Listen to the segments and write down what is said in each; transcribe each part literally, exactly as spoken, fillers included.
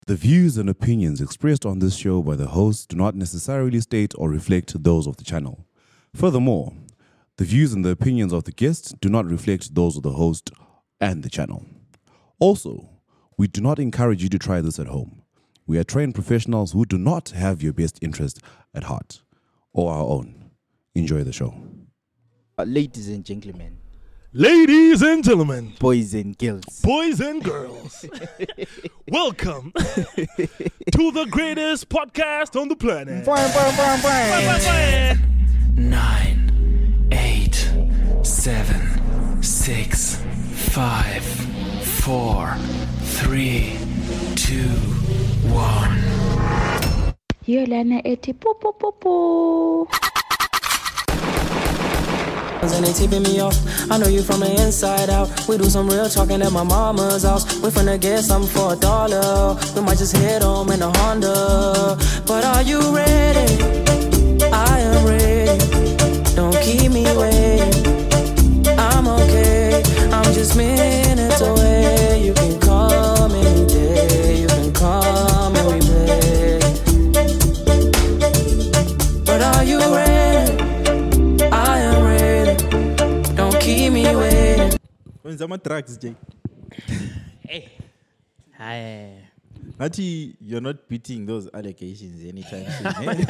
The views and opinions expressed on this show by the hosts do not necessarily state or reflect those of the channel. Furthermore, the views and the opinions of the guests do not reflect those of the host and the channel. Also, we do not encourage you to try this at home. We are trained professionals who do not have your best interest at heart or our own. Enjoy the show. Uh, ladies and gentlemen, Ladies and gentlemen, boys and girls, boys and girls, welcome to the greatest podcast on the planet. Nine, eight, seven, six, five, four, three, two, one. Yolana eti po po po po. And they tipping me off. I know you from the inside out. We do some real talking at my mama's house. We finna get something for a dollar. We might just hit home in a Honda. But are you ready? I am ready. Don't keep me waiting. I'm okay. I'm just minutes away. You can come any day. You can come and we play. But are you ready? I am ready. Keep me waiting. When's my drugs, Jake? Hey. Hi. Actually, you're not beating those allegations anytime soon.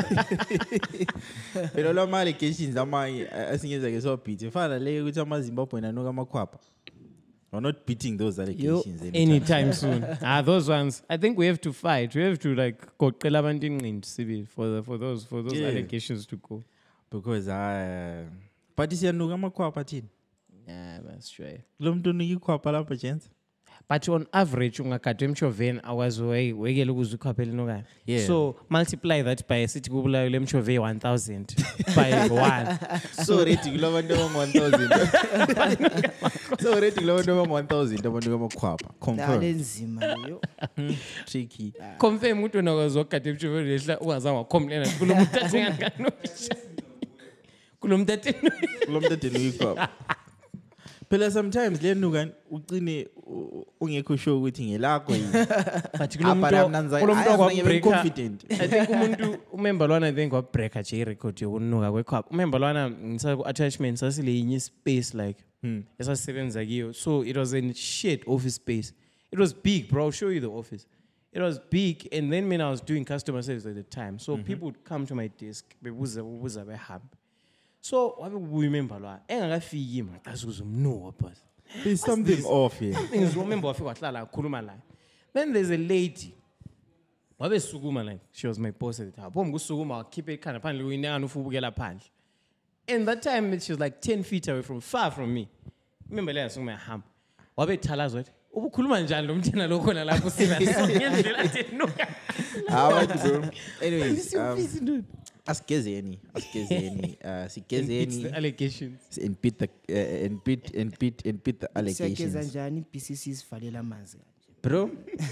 But all my allegations, I'm I think it's like so beat. If I like which I'm Zimbabwe and I know kwapa. We're not beating those allegations anytime, anytime soon. Ah, those ones. I think we have to fight. We have to like go for the for those for those Yeah. allegations to go. Because I. But it's a no kwapa chin. Yeah, that's true. Lumdu no kwapa la chance. But on average, ungakade emchoveni hours way wegele ukuzukhwaphela nokani. Yeah. So multiply that by sithi kubulayo lemchove one thousand by one. So rating lo bantu abang one thousand. So rating lo bantu abang one thousand abantu kwapa. Confirm. Nzima leyo. Tricky. Confirm ukuthi wena ukazokade emchoveni lehla ungazange wakhomplena kulomuntu athengakano. Kulomuntu athengakano. Kulomuntu athengakano kwapa. Phela sometimes le nuka ucine ungekho sure ukuthi ngelakho yini. But kulomuntu kulomuntu I'm confident. I think umuntu umember lwana I think wabreaker J record yokunuka kwekhwapha. Umember lwana ngisa ku attachment sasile yinye space like hmm. esasebenza kiyo. So it was in shit office space. It was big, bro. I'll show you the office. It was big, and then when I was doing customer service at the time, so mm-hmm. people would come to my desk bebuza bebuza behamba. So wabe remember lwa engakafiki maqhazuza umnuka boss. There's something off here. Things remember wafika wahlala akhuluma la. Then there's a lady. Wabe sukuma like she was my boss at the time. Bom kusukuma wakhipha ikhanda phandle uyinanga ufubukela phandle. And that time she was like ten feet away from far from me. Remember la sukuma yahamba. Wabe thalaza wathi ubukhuluma njani lo mthina lo khona lapho sina ngendlela athenuka. Ah, bro. Anyways, um, Asigezeni, asigezeni, uh, sigezeni. The allegations. And beat the uh, and beat and beat and beat the allegations. Siyageza njani B C C sivalela amanzi kanje. Bro.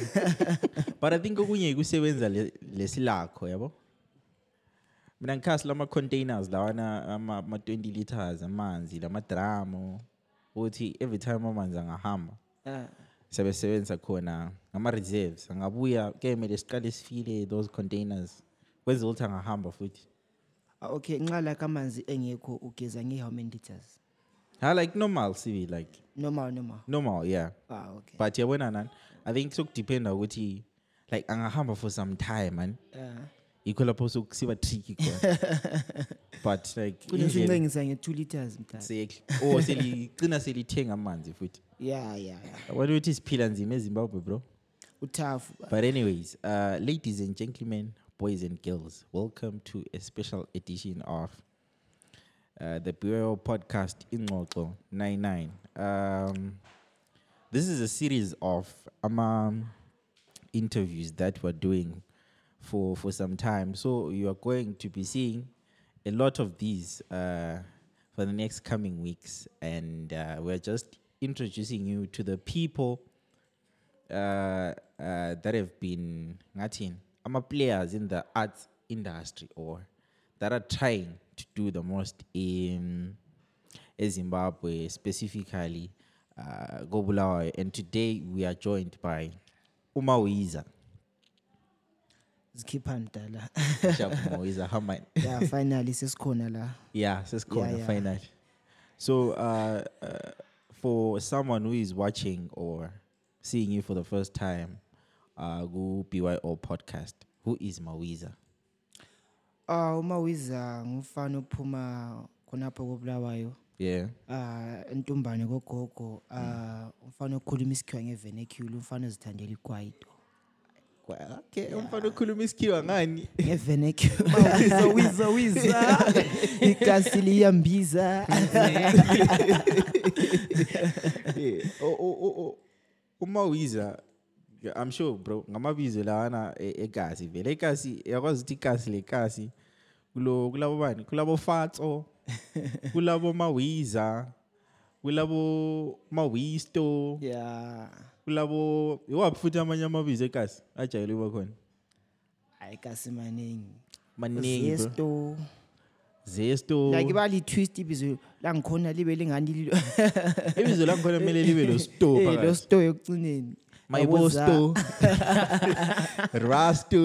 But I think okunye kusebenza lesilakho yabo. Mina ngikhasi lama containers lawana ama twenty liters amanzi lama dramo uthi every time amanzi angahamba. Ah. Sebesebenza khona ngama reserves angabuya ke mele siqale sifile those containers. Kwenza ukuthi angahamba futhi. Okay, nqala kamanzi engekho ugeza nge how many liters? Ha like normal civil like Normal normal. normal yeah. Ah okay. But yabona nani I think so depend ukuthi like angahamba for some time man. Yeah. Ikho lapho sokusiba tricky khona. But like kunisingcengisa nge two liters mntana. Exactly. Oh selicina selithenga amanzi futhi. Yeah yeah. What uthi siphila nzima eZimbabwe bro? Uthafu. But anyways, uh ladies and gentlemen, boys and girls, welcome to a special edition of uh, the Bureau podcast Ingxoxo ninety-nine. Um, this is a series of um, interviews that we're doing for, for some time. So you are going to be seeing a lot of these uh, for the next coming weeks. And uh, we're just introducing you to the people uh, uh, that have been ngathini ama players in the arts industry or that are trying to do the most in Zimbabwe, specifically uh, Gobulawa. And today we are joined by Uma Wiza. Zikhipha ndala. Jabu is a hammer. Yeah, finally sesikhona la. Yeah, says corner yeah. final. So, uh, uh, for someone who is watching or seeing you for the first time, uh, go B Y O podcast. Who is Mawiza? Ah, uMawiza ngumfana ophuma khonapho koBulawayo. Yeah. Ah, entumbane gogogo. Ah, umfana okhuluma isikhiwa ngevernacular, umfana ozithandela ikwaito. Okay, umfana okhuluma isikhiwa ngani? Ngevernacular. Wiza wiza wiza. Ikasi liyambiza. Oh oh oh oh. uMawiza, I'm sure bro, ngamabizo lawana ekasi vele ekasi yakwazi ukuthi ikasi lekasi kulo kulabo bani kulabo Fatso kulabo Mawiza kulabo Mawisto Yeah. kulabo iwaphi futhi amanye amabizo ekasi ajayele kuba khona Ayikasi maningi. maningi bro Zesto. Zesto Like bali twist ibizo la ngikhona libe lingani lilo. ibizo langikhona kumele libe lo store Eh, lo phakathi store yokugcineni. Mayibosto Rasto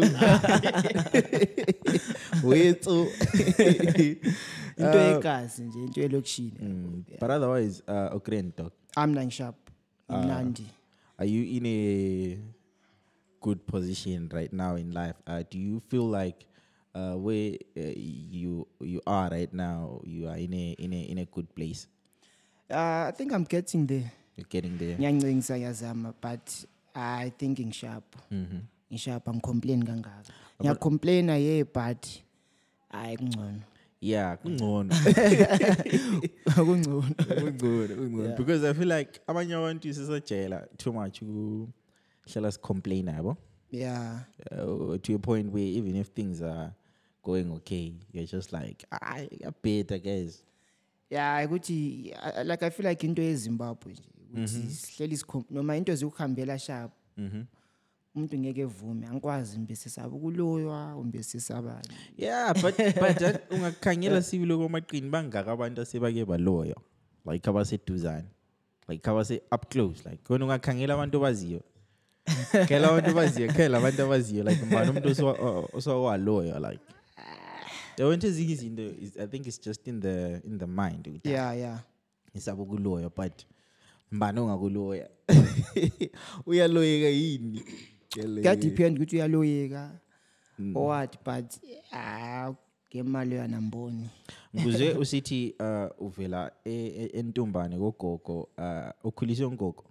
Wetso Into ekasi nje, into elokishini. But otherwise, uh, Okrento, I'm nine sharp. Imnandi. are you in a good position right now in life? Uh, do you feel like uh, where uh, you you are right now, you are in a in a in a good place? Uh, I think I'm getting there. You're getting there. Ngiyancingisa yazama, but I think in sharp. Mhm. In sharp I'm complain kangaka. Ngiya complain yeah, but ay kungcono. Yeah, kungcono. Kungcono. Kungcono, kungcono. Because I feel like abanye abantu sisajela too much ku hlala si complain yabo. Yeah. Uh, to a point where even if things are going okay, you're just like, ah, I better guys. Yeah, ukuthi I- like I feel like into eZimbabwe nje ukuthi sihleli sikhom noma into zikuhambela sharp. Mhm. Umuntu ngeke evume angikwazi mbese saba kuloywa umbese sabani. Yeah, but but that ungakhangela sibilo kwamaqini bangaka abantu asebake baloyo. Like abaseduzane. Like abase up close like kona ungakhangela abantu baziyo. Khela abantu baziyo, khela abantu abaziyo like mbani umuntu oso oso waloyo like. The one thing izinto is I think it's just in the in the mind. ukuthi, Yeah, yeah. Isabo kuloya but mbani ongakuloya. Uyaloyeka yini? Kuyadepend ukuthi uyaloyeka or what, but ah ngemali yanamboni. Nguzwe usithi uh uvela e- e- entumbane gogogo uh ukhuliswe ngogogo.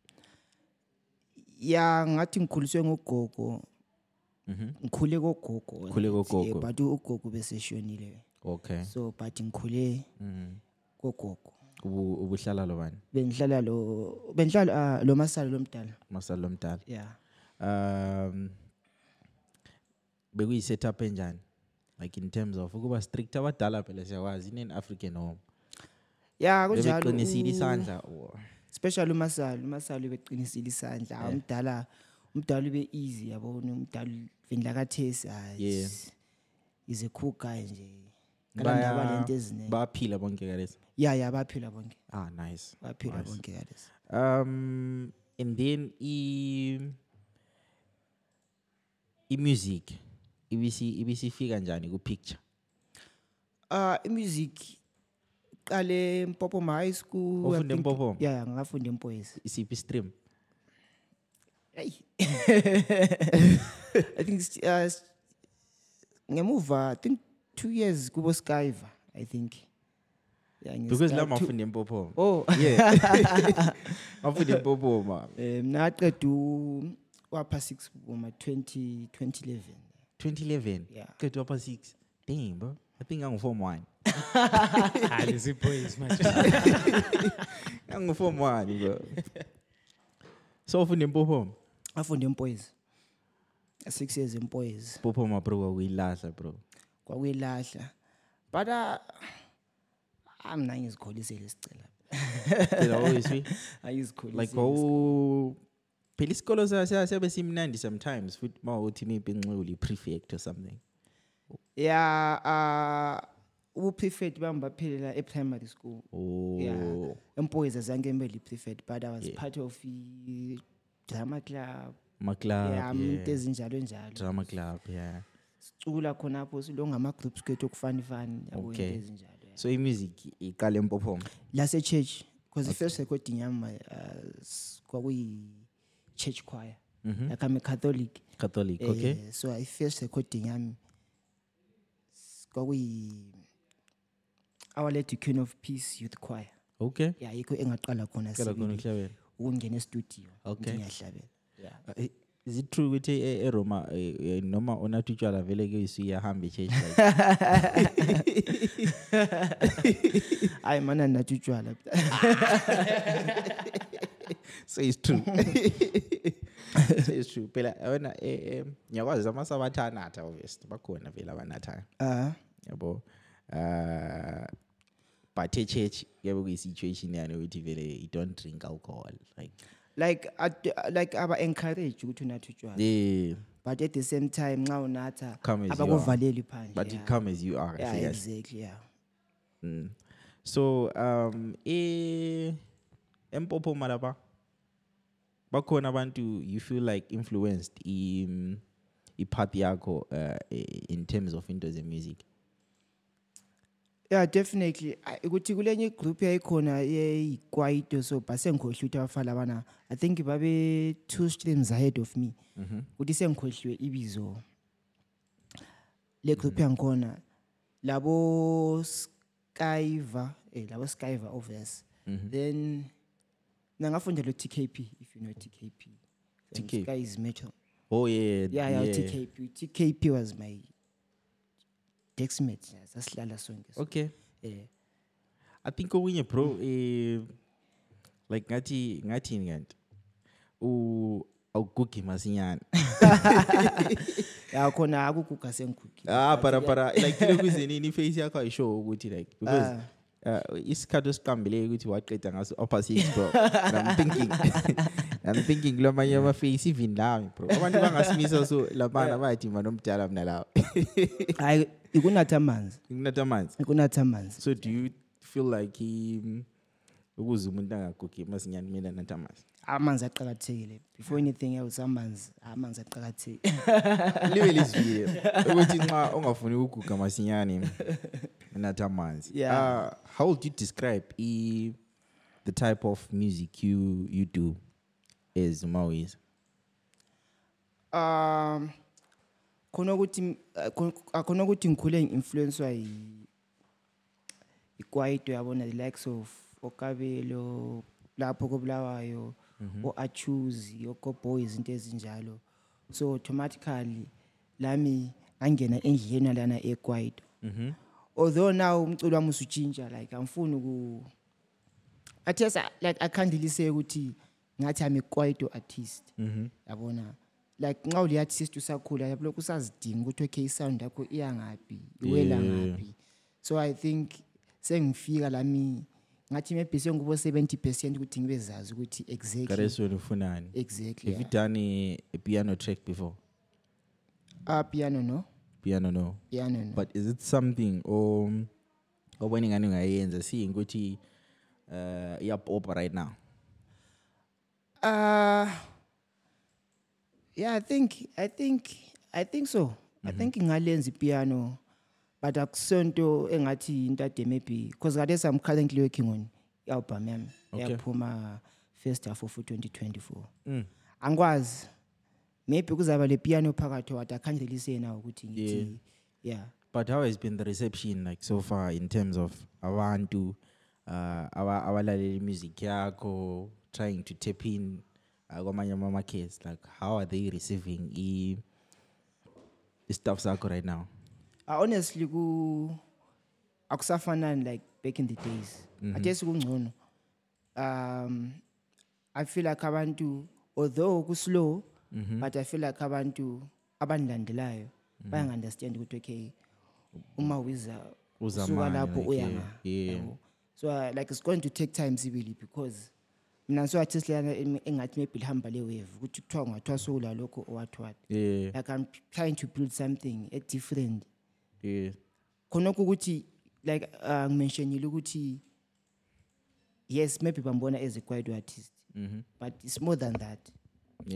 Yeah, ngathi ngikhuliswe ngogogo. Mhm. Ngikhule kogogo. Ukhule kogogo. Eh, but ugogo bese shonile. Okay. So but ngikhule Mhm. kogogo. Ubu ubuhlala lo bani? Bengihlala lo bengihlala ah, lo masala lomdala. Masalo mdala. Yeah. Um bekuyi setup enjani? Like in terms of ukuba strict abadala phela siyawazi in African home. Yeah, kunjalo. Beqinisile u- isandla. or- Especially umasala, umasala beqinisile isandla. Yeah. Umdala umdala ube easy yabona umdala vindla kathesi Yeah. is a cool guy nje. Baya- Kalanda balento eziningi. Baphila bonke kalesi. Yeah, yeah, baphila bonke. Ah, nice. Baphila Nice. bonke kalesi. Um, and then i i music ibisi ibisifika njani ku picture. Ah, music qale Mpopo High School. I Ufunde think- Mpopo? Yeah, yeah, ngafunda eMpoyisi. Isiphi stream? Hey. I think it's, uh, s- ngemuva I think two years kubo Skyver, I think. Yeah, nge- Because la uh, two- mafunde Mpopo. Oh. Yeah. Mafunde Mpopo ma. Eh mina aqeda u wapha six ngoma twenty twenty eleven. twenty eleven. Yeah. Get up at six. Damn, bro. I think I'm form one. Ah, lezi boys manje. I'm form one, bro. So ufunde Mpopo. Afunda eMpoyisi. six years eMpoyisi. Mpopo ma bro uyilahla bro. Kwakuyilahla. But uh, I'm not ngizikholise lesicela. Phela always we Ayizikholise. like oh phela isikolo siyabe simnandi sometimes futhi mawuthi maybe inxuli prefect or something. Yeah, uh ubu prefect bami baphelela e primary school. Oh. Yeah. EMpoyisi azange ngibe li prefect, but I was Yeah. part of the drama club. Maclub, yeah yeah. into ezinjalo njalo Drama club, yeah. sicula khonapho silongama groups kwethu okufani fani yabo into Okay. ezinjalo yeah. So i-music iqale eMpophoma. lase church because the first recording yami uh, s- kwakuyi church choir like I'm a Catholic Catholic, okay. Eh, so I first recording yami s- kwakuyi Our Lady Queen of Peace Youth Choir Okay. yeah yikho engaqala khona Kala khona sibili ukuhlabela. ukungena e-studio Okay. ngiyahlabela yeah Uh, eh, Is it true ukuthi e- eRoma eh, eh, noma unathi utshwala vele ke isuya hambe church like hayi mana nathi utshwala so it's true. So it's true. Phela wena eh eh, ngiyakwazi amasabatha natha obviously bakhona vele abanatha. ah Yabo. Uh but e church yabe kuyi situation yani ukuthi vele you don't drink alcohol like like ad- like aba encourage ukuthi unathi utshwala yeah, but at the same time nxa unatha Come as you abakuvaleli phandle but yeah. you come as you are. yeah yes. exactly yeah Mm. So um e eMpophoma lapha bakhona abantu you feel like influenced in ipath yakho uh, in terms of into ze music. yeah definitely I- ukuthi kulenye group yayikhona yeyikwaito so basengikhohlwe ukuthi abafana bana I think babe two streams ahead of me ukuthi sengikhohlwe ibizo le group yangikhona labo Skyva eh labo Skyva obvious then ngafunda lo T K P if you know T K P T K P. Sky is metal Oh yeah. yeah yeah T K P T K P was my dexmate sasihlala sonke so, Okay. eh I think okunye bro eh like ngathi ngathi nganti u awugugi masinyana. ya khona akuguga sengigugi Ah para para like lokhu izinini face yakho ayisho ukuthi like because uh, isikhathi esiqambile ukuthi waqeda ngaso upper six bro. And I'm thinking I'm thinking lo manye ama face even lami bro. Abantu bangasimisa so labana bayathi manomdala mina lawo. hayi ikunatha amanzi Nginatha amanzi. ikunatha amanzi So do you feel like um, ukuze umuntu angagugi masinyana mina natha amanzi? amanzi aqhakathekile before anything else amanzi amanzi aqhakathekile Liwe lizwile ukuthi nxa ungafuni ukuguga masinyane natha amanzi. Yeah. Uh, how would you describe e, the type of music you you do as Maois? um khona ukuthi khona ukuthi ngikhule ngi-influencewa yi ikwaito yabona the likes of Okabelo lapho kobulawayo o-Achuzi o-Boys into ezinjalo so automatically lami ngangena endleleni lana ekwaito although now umculo wami usutshintsha like angifuni ku athesa like I can't really say ukuthi ngathi I'm a kwaito artist yabona like nxa uli artist usakhula yabo usazidinga ukuthi okay sound yakho iya ngapi iwela ngapi so I think sengifika lami ngathi maybe sengubo seventy percent ukuthi ngibezazi ukuthi exactly Kareso ufunani? exactly Have you done a, a piano track before? ah piano no Piano no. piano no But is it something um obona ngani ungayenza seeing ukuthi uh iyapop right now? Uh yeah, I think I think I think so. I think ngalenza piano but akusonto engathi intade maybe because kade I'm currently working on album yami Okay. yaphuma first half of twenty twenty-four. Mm. Angikwazi maybe kuzaba le piano phakathi wathi I can't really say now ukuthi ngithi yeah. But how has been the reception like so far in terms of abantu uh our abalaleli music yakho trying to tap in uh, kwamanye ama markets like how are they receiving i i stuff zakho right now? Uh, honestly ku akusafanani like back in the days ade sikungcono um I feel like abantu although ku slow but I feel like abantu abanilandelayo baya understand ukuthi okay uma wiza Uza usuka manje, lapho like, uya yeah, nga yeah. yabo. So uh, like it's going to take time sibili because mina so artist lana engathi maybe lihamba le wave ukuthi kuthiwa ngathiwa sokula lokho owathwa Yeah, like I'm trying to build something a different yeah. khona ukuthi like uh, ngimentionile ukuthi yes maybe bambona as a quiet artist Mhm. but it's more than that Yeah.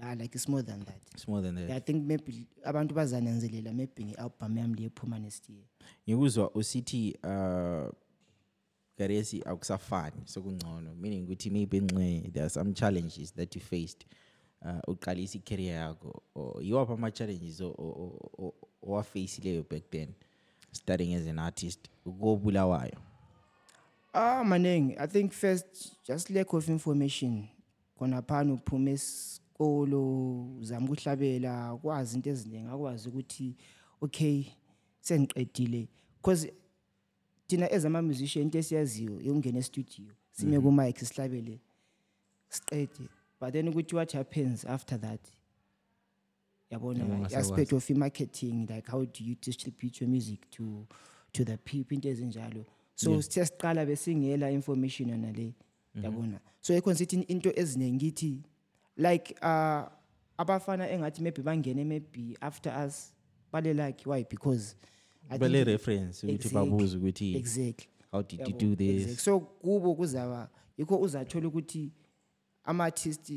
Ah, like it's more than that. It's more than that. Yeah, I think maybe abantu bazananzelela maybe nge-album yami le ephuma next year. Ngikuzwa usithi uh Garesi akusafani sokungcono, meaning ukuthi maybe nxe there are some challenges that you faced uh uqalisa i-career yakho, or yiwaphi ama challenges owafaceleyo back then starting as an artist ukobulawayo? Ah, maningi. I think first just lack of information. Khona phana uphuma esikolo uzama ukuhlabela kwazi into eziningi akwazi ukuthi okay sengiqedile, because thina as ama musician into esiyaziyo yokungena e-studio sime ku mic sihlabele siqede, but then ukuthi what happens after that yabona aspect of marketing, like how do you distribute your music to to the people into ezinjalo. So sithe siqala besingela information yona le yabona. So ekho sithi into eziningi ngithi like uh abafana engathi maybe bangene maybe after us bale like why, because I Bale think- reference ukuthi Exactly. babuze ukuthi exactly how did you yabo, do this? exactly. So kubo kuzaba yikho uzathola ukuthi ama artist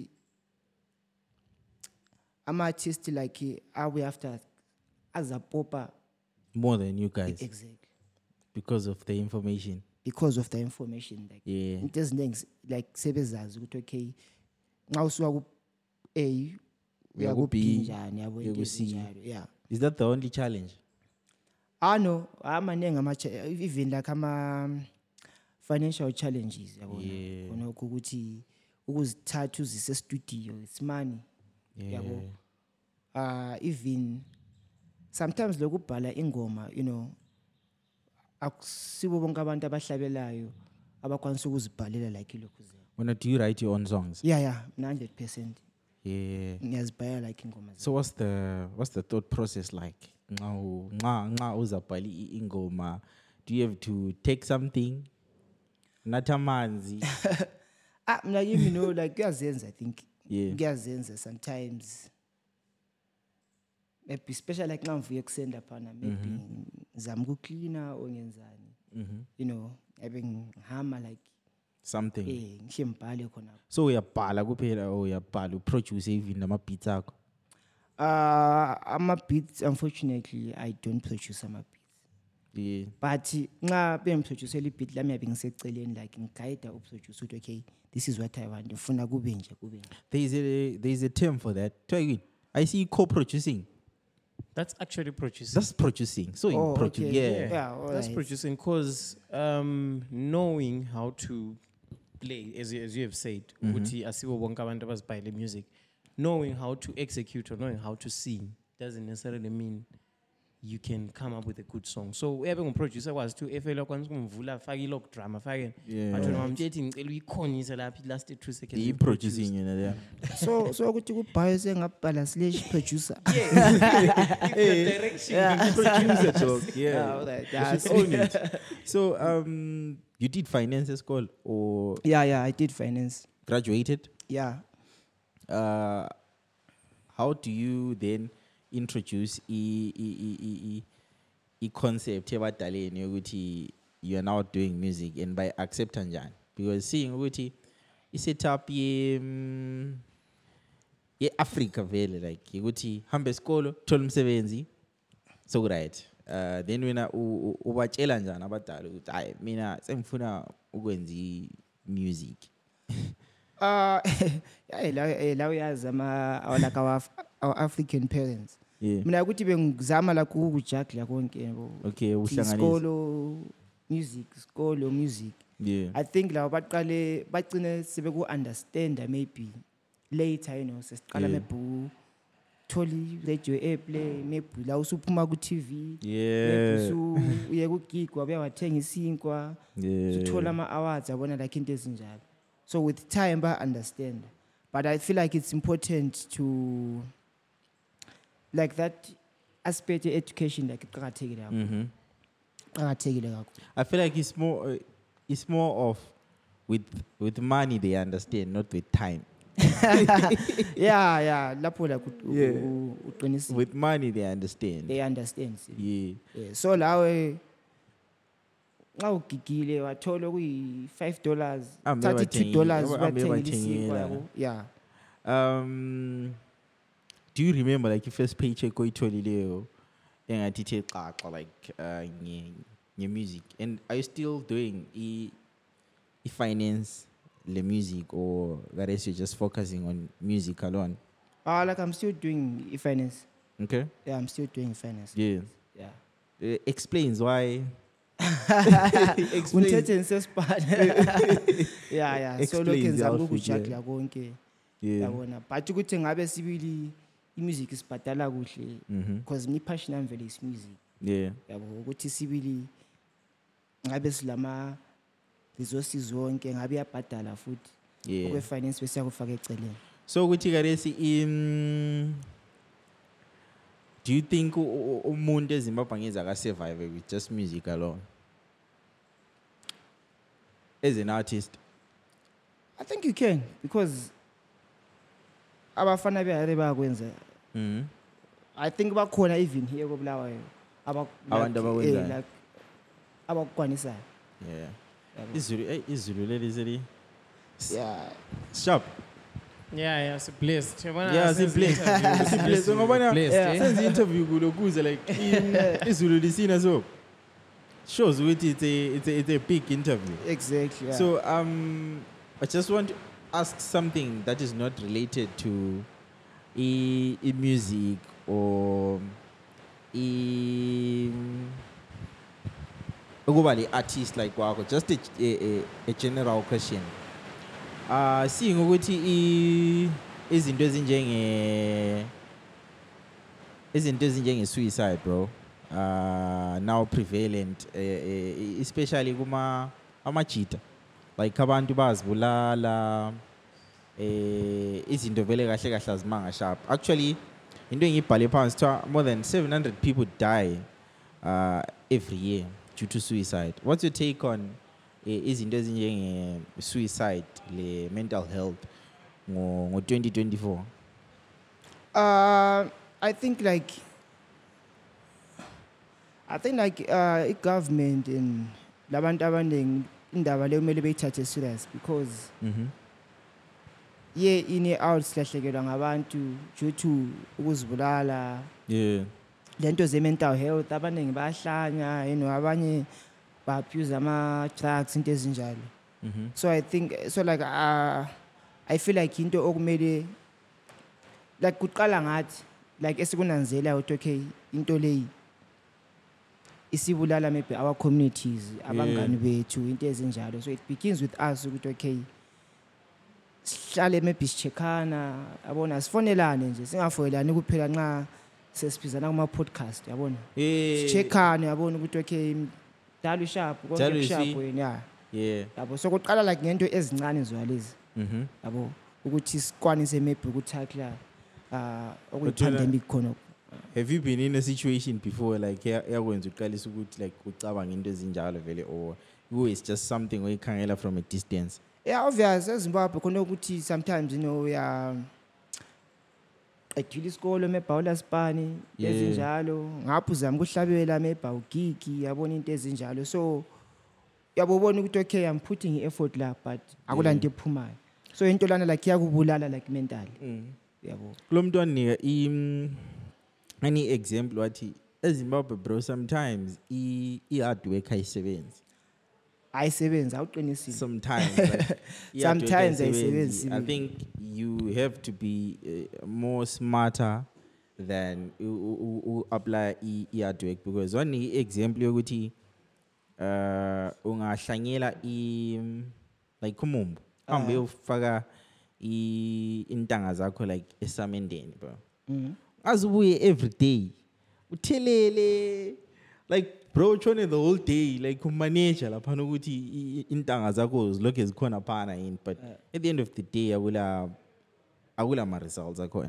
ama artist like awe after azapopa More than you guys exactly because of the information. because of the information, like Yeah. into eziningi like sebezazi ukuthi okay nxa usuka ku A Uya uya ku ku B, B njani yabo uya into ku C. ezinjalo. Yeah. Is that the only challenge? Ah no, amaningi ama even like ama financial challenges yabona. Yeah. Khona ukuthi ukuzithatha uzise studio it's money. Yabo. Uh even sometimes lokubhala ingoma, you know, akusibo bonke abantu abahlabelayo abakwanisa ukuzibhalela like lokho ze. When do you write your own songs? Yeah, yeah, one hundred percent. Yeah. Ngiyazibhala like ingoma ze. So what's the what's the thought process like? Nxa u- nxa nxa uzabhala i- ingoma, do you have to take something? Natamanzi. Ah, mina you know like kuyazenza I think. Yeah. Kuyazenza sometimes. Maybe especially like now mvuye kusenda phana maybe ngizama ukucleaner or ngenzani. You know, ebe ngihama like Something. eh ngishe mbhale khona. So uyabhala kuphela or uyabhala uproduce even nama beats akho? Uh ama beats unfortunately I don't produce ama beats. Yeah. But nxa bengiproduce le beat lami yabe ngiseceleni like ngiguide uproduce ukuthi okay this is what I want. Ngifuna kube nje kube nje. There is a there is a term for that. Twagwin, I see co-producing. That's actually producing. That's producing. So you Oh, produce, okay. yeah. Yeah, all That's right. producing because um, knowing how to play, as you, as you have said, ukuthi asibo bonke abantu abazibhayela music, knowing how to execute or knowing how to sing doesn't necessarily mean you can come up with a good song. So ebe ngumproducer kwazi to efela kwanza kumvula fake ilok drama fake. Yeah. Athi mamthethe ngicela uyikhonise lapha last two seconds. You we producing, you know, there. So so ukuthi kubhayo sengabhala slash producer. Yeah, producer talk. Yeah. Yeah, all right. You Yeah, should own it. So um you did finance as school or Yeah, yeah, I did finance. graduated? Yeah. Uh how do you then introduce i i i i i concept ebadaleni yokuthi you are now doing music and by accept njani? Because seeing ukuthi I setup ye mm, ye Africa vele like ukuthi hambe esikolo thola umsebenzi so right. Uh then wena u- u- ubatshela njani abadala ukuthi hayi mina sengifuna ukwenza i- music. Uh yeah, la eh, la uyazi ama our- like our, Af- our African parents. Yeah. Mina ukuthi bengizama la ukujuggle konke yabo. Okay, Ukuthi uhlanganisa. Isikolo music, isikolo music. Yeah. I think la baqale bagcine sebeku understand maybe later, you know, sesiqala Yeah. maybe tholi radio airplay maybe la usuphuma ku T V. Yeah. Maybe usu uye ku gig wabuya wathenga isinkwa. Yeah. Uthola ama awards yabona like into ezinjalo. So with time I understand, but I feel like it's important to like that aspect of education like iqhakathekile kakhulu. Mhm. Iqhakathekile kakhulu. I feel like it's more uh, it's more of with with money they understand, not with time. Yeah, yeah, lapho la ku- Yeah. u- u- uqinisile. With money they understand. They understand. see. Yeah. Yeah. So lawe nxa ugigile wathola kuyi five dollars, Ambe thirty two bathengile- dollars ambe bathengile bathengile. isinkwa yabo. Yeah. Um do you remember like your first paycheck oyitholileo engathi xaxa like uh nge music, and are you still doing e e finance the music, or that is you're just focusing on music alone? Uh, like I'm still doing e-finance. Okay. Yeah, I'm still doing finance. Yeah. Yeah. Uh, explains why. Unthethe ngisespart. Yeah, yeah. So Explains lokho the ngizama outfit, ukujackla konke. Yeah. Yabona. But ukuthi ngabe sibili i-music isibhadala kuhle Mhm. because mi passion yami vele is music. Yeah. Yabo ukuthi sibili ngabe silama resources zonke ngabe yabhadala futhi. Yeah. Okwe finance bese yakufaka eceleni. So ukuthi karesi in do you think u- u- umuntu eZimbabwe angeze aka survive with just music alone as an artist? I think you can because abafana behare bayakwenza. Mhm. I think bakhona even here koBulawayo aba Abantu abakwenzayo. like abakwanisayo. Yeah. Yabo. Izulu eh izulu leli seli Yeah. sharp. Yeah, yeah, so blessed. Yabona Yeah, senze si-blessed. interview, Si-blessed. blessed, Ngobana blessed, eh? senze interview kulo kuze like in- izulu lisina so shows ukuthi it's a it's a it's a big interview. Exactly. Yeah. So um, I just want to ask something that is not related to e, e music or e ukuba le artist like wakho. Just a, a, a, a general question. Uh, seeing ukuthi i izinto ezinjenge izinto ezinjenge suicide, bro. Uh, now prevalent, uh, uh, especially kuma amajita, like abantu bazibulala, eh izinto vele kahle kahle azimanga sharp. Actually into engibhale phansi kuthiwa more than seven hundred people die uh, every year due to suicide. What's your take on eh, izinto ezinjenge suicide, le mental health ngo ngo twenty twenty-four? Uh, I think like I think like uh, government and labantu abaningi indaba leyo kumele beyithathe serious because Mhm. ye in ye out silahlekelwa ngabantu due to ukuzibulala Yeah. lento ze mental health abaningi bayahlanya you know abanye ba abuse ama drugs into ezinjalo. Mhm. So I think so like uh, I feel like into okumele like kuqala ngathi like esikunanzela ukuthi okay into leyi isibulala maybe our communities abangani bethu into ezinjalo. So it begins with us ukuthi okay sihlale maybe sicheckana yabona sifonelane nje singafonelani kuphela nxa sesiphizana kuma podcast yabona Eh, sicheckane yabona ukuthi okay dala usharp Dala konke usi- sharp wena yeah yeah. yabo. So kuqala like ngento ezincane zwalezi Mhm. yabo ukuthi sikwanise maybe ukutackla uh okuyi But yona- pandemic khona. Have you been in a situation before like ya- yakwenza uqalisa ukuthi like ucabanga into ezinjalo vele, or you is just something oyikhangela from a distance? Yeah, obvious eZimbabwe khona ukuthi sometimes you know ya qedile isikole mebhawula sipani Yeah. ezinjalo ngapha uzama ukuhlabela mebhawu gigi yabona into ezinjalo. So yabo ubona ukuthi okay I'm putting effort la but akulanto ephumayo. So into lana like iyakubulala like mentally yabo. Kulo muntu wanika i any example wathi eZimbabwe bro sometimes i i hard work ayisebenzi. Ayisebenza awuqinisile. Sometimes like, i-hard work Sometimes ayisebenzi. ayisebenzi. I think you have to be uh, more smarter than u- u- u- apply i i hard work, because one example yokuthi uh ungahlanyela i like umumbu hambe ufaka i intanga zakho like esamendeni bro. Azubuye every day uthelele like bro utshone the whole day like umanager lapha ukuthi i- i- intanga zakho zilokhu zikhona phana yini, but at the end of the day akula akula ma results akhona.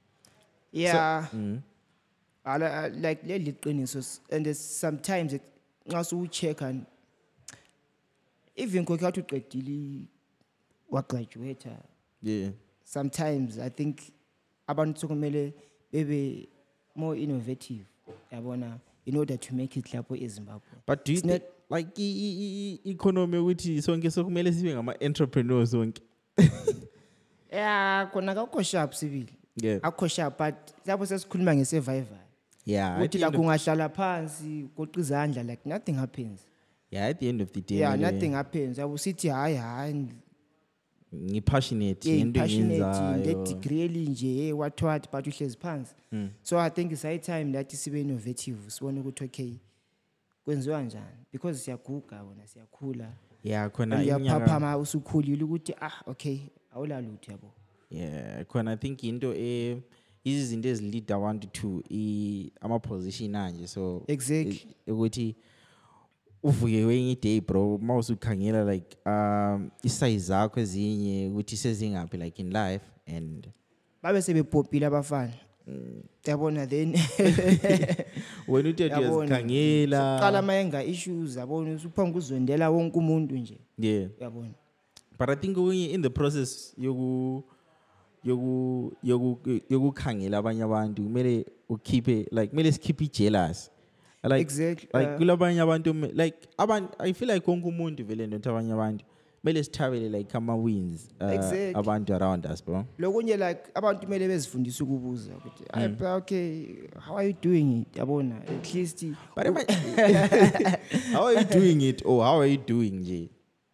Yeah. Mhm. Ala like le liqiniso s- and there's sometimes it- nxa su check and even kokhathi uqedile wa graduate Yeah. sometimes I think abantu sokumele bebe more innovative yabona in order to make it lapho eZimbabwe. But do you It's think not- like i- i- i- economy ukuthi sonke sokumele sibe ngama entrepreneurs sonke? Yeah, khona akukho sharp sibili Yeah. akho sharp but lapho sesikhuluma nge-survival Yeah. At ukuthi the, la end of, kungahlala phansi ugoqa izandla like nothing happens yeah, at the end of the day, yeah kumele nothing happens yabo sithi hayi hayi ngipassionate yeah, ngento passionate engiyenzayo. nge-degree elinje hey what what but uhlezi phansi so I think it's high time that sibe innovative sibone ukuthi okay kwenziwa njani because siyaguga wona siyakhula Yeah, khona iminyaka. uyaphaphama usukhulile ukuthi ah okay awulalutho yabo Yeah, khona I think into eh izinto ezilida abantu to i ama position anje so Exactly. eh, ukuthi uvuke kwenye day bro mawusukhangela like um isize zakho ezinye ukuthi sezingaphi like in life and babe sebepopile abafana yabona then wena uthi Yabona. uyazikhangela qala mayenga issues yabona usuphanga uzondela wonke umuntu nje yeah yabona but I think when in the process yoku yoku yoku yokukhangela abanye abantu kumele ukhiphe like kumele sikhiphe jealous like Exactly, like uh, kulabanye abantu me- like abantu I feel like konke umuntu vele ndothi abanye abantu kumele sithabele like ama wins uh, Exactly. abantu around us bro lokunye like abantu kumele bezifundise ukubuza ukuthi "Ay, bro, okay how are you doing it yabona at least but am I, how are you doing it or how are you doing nje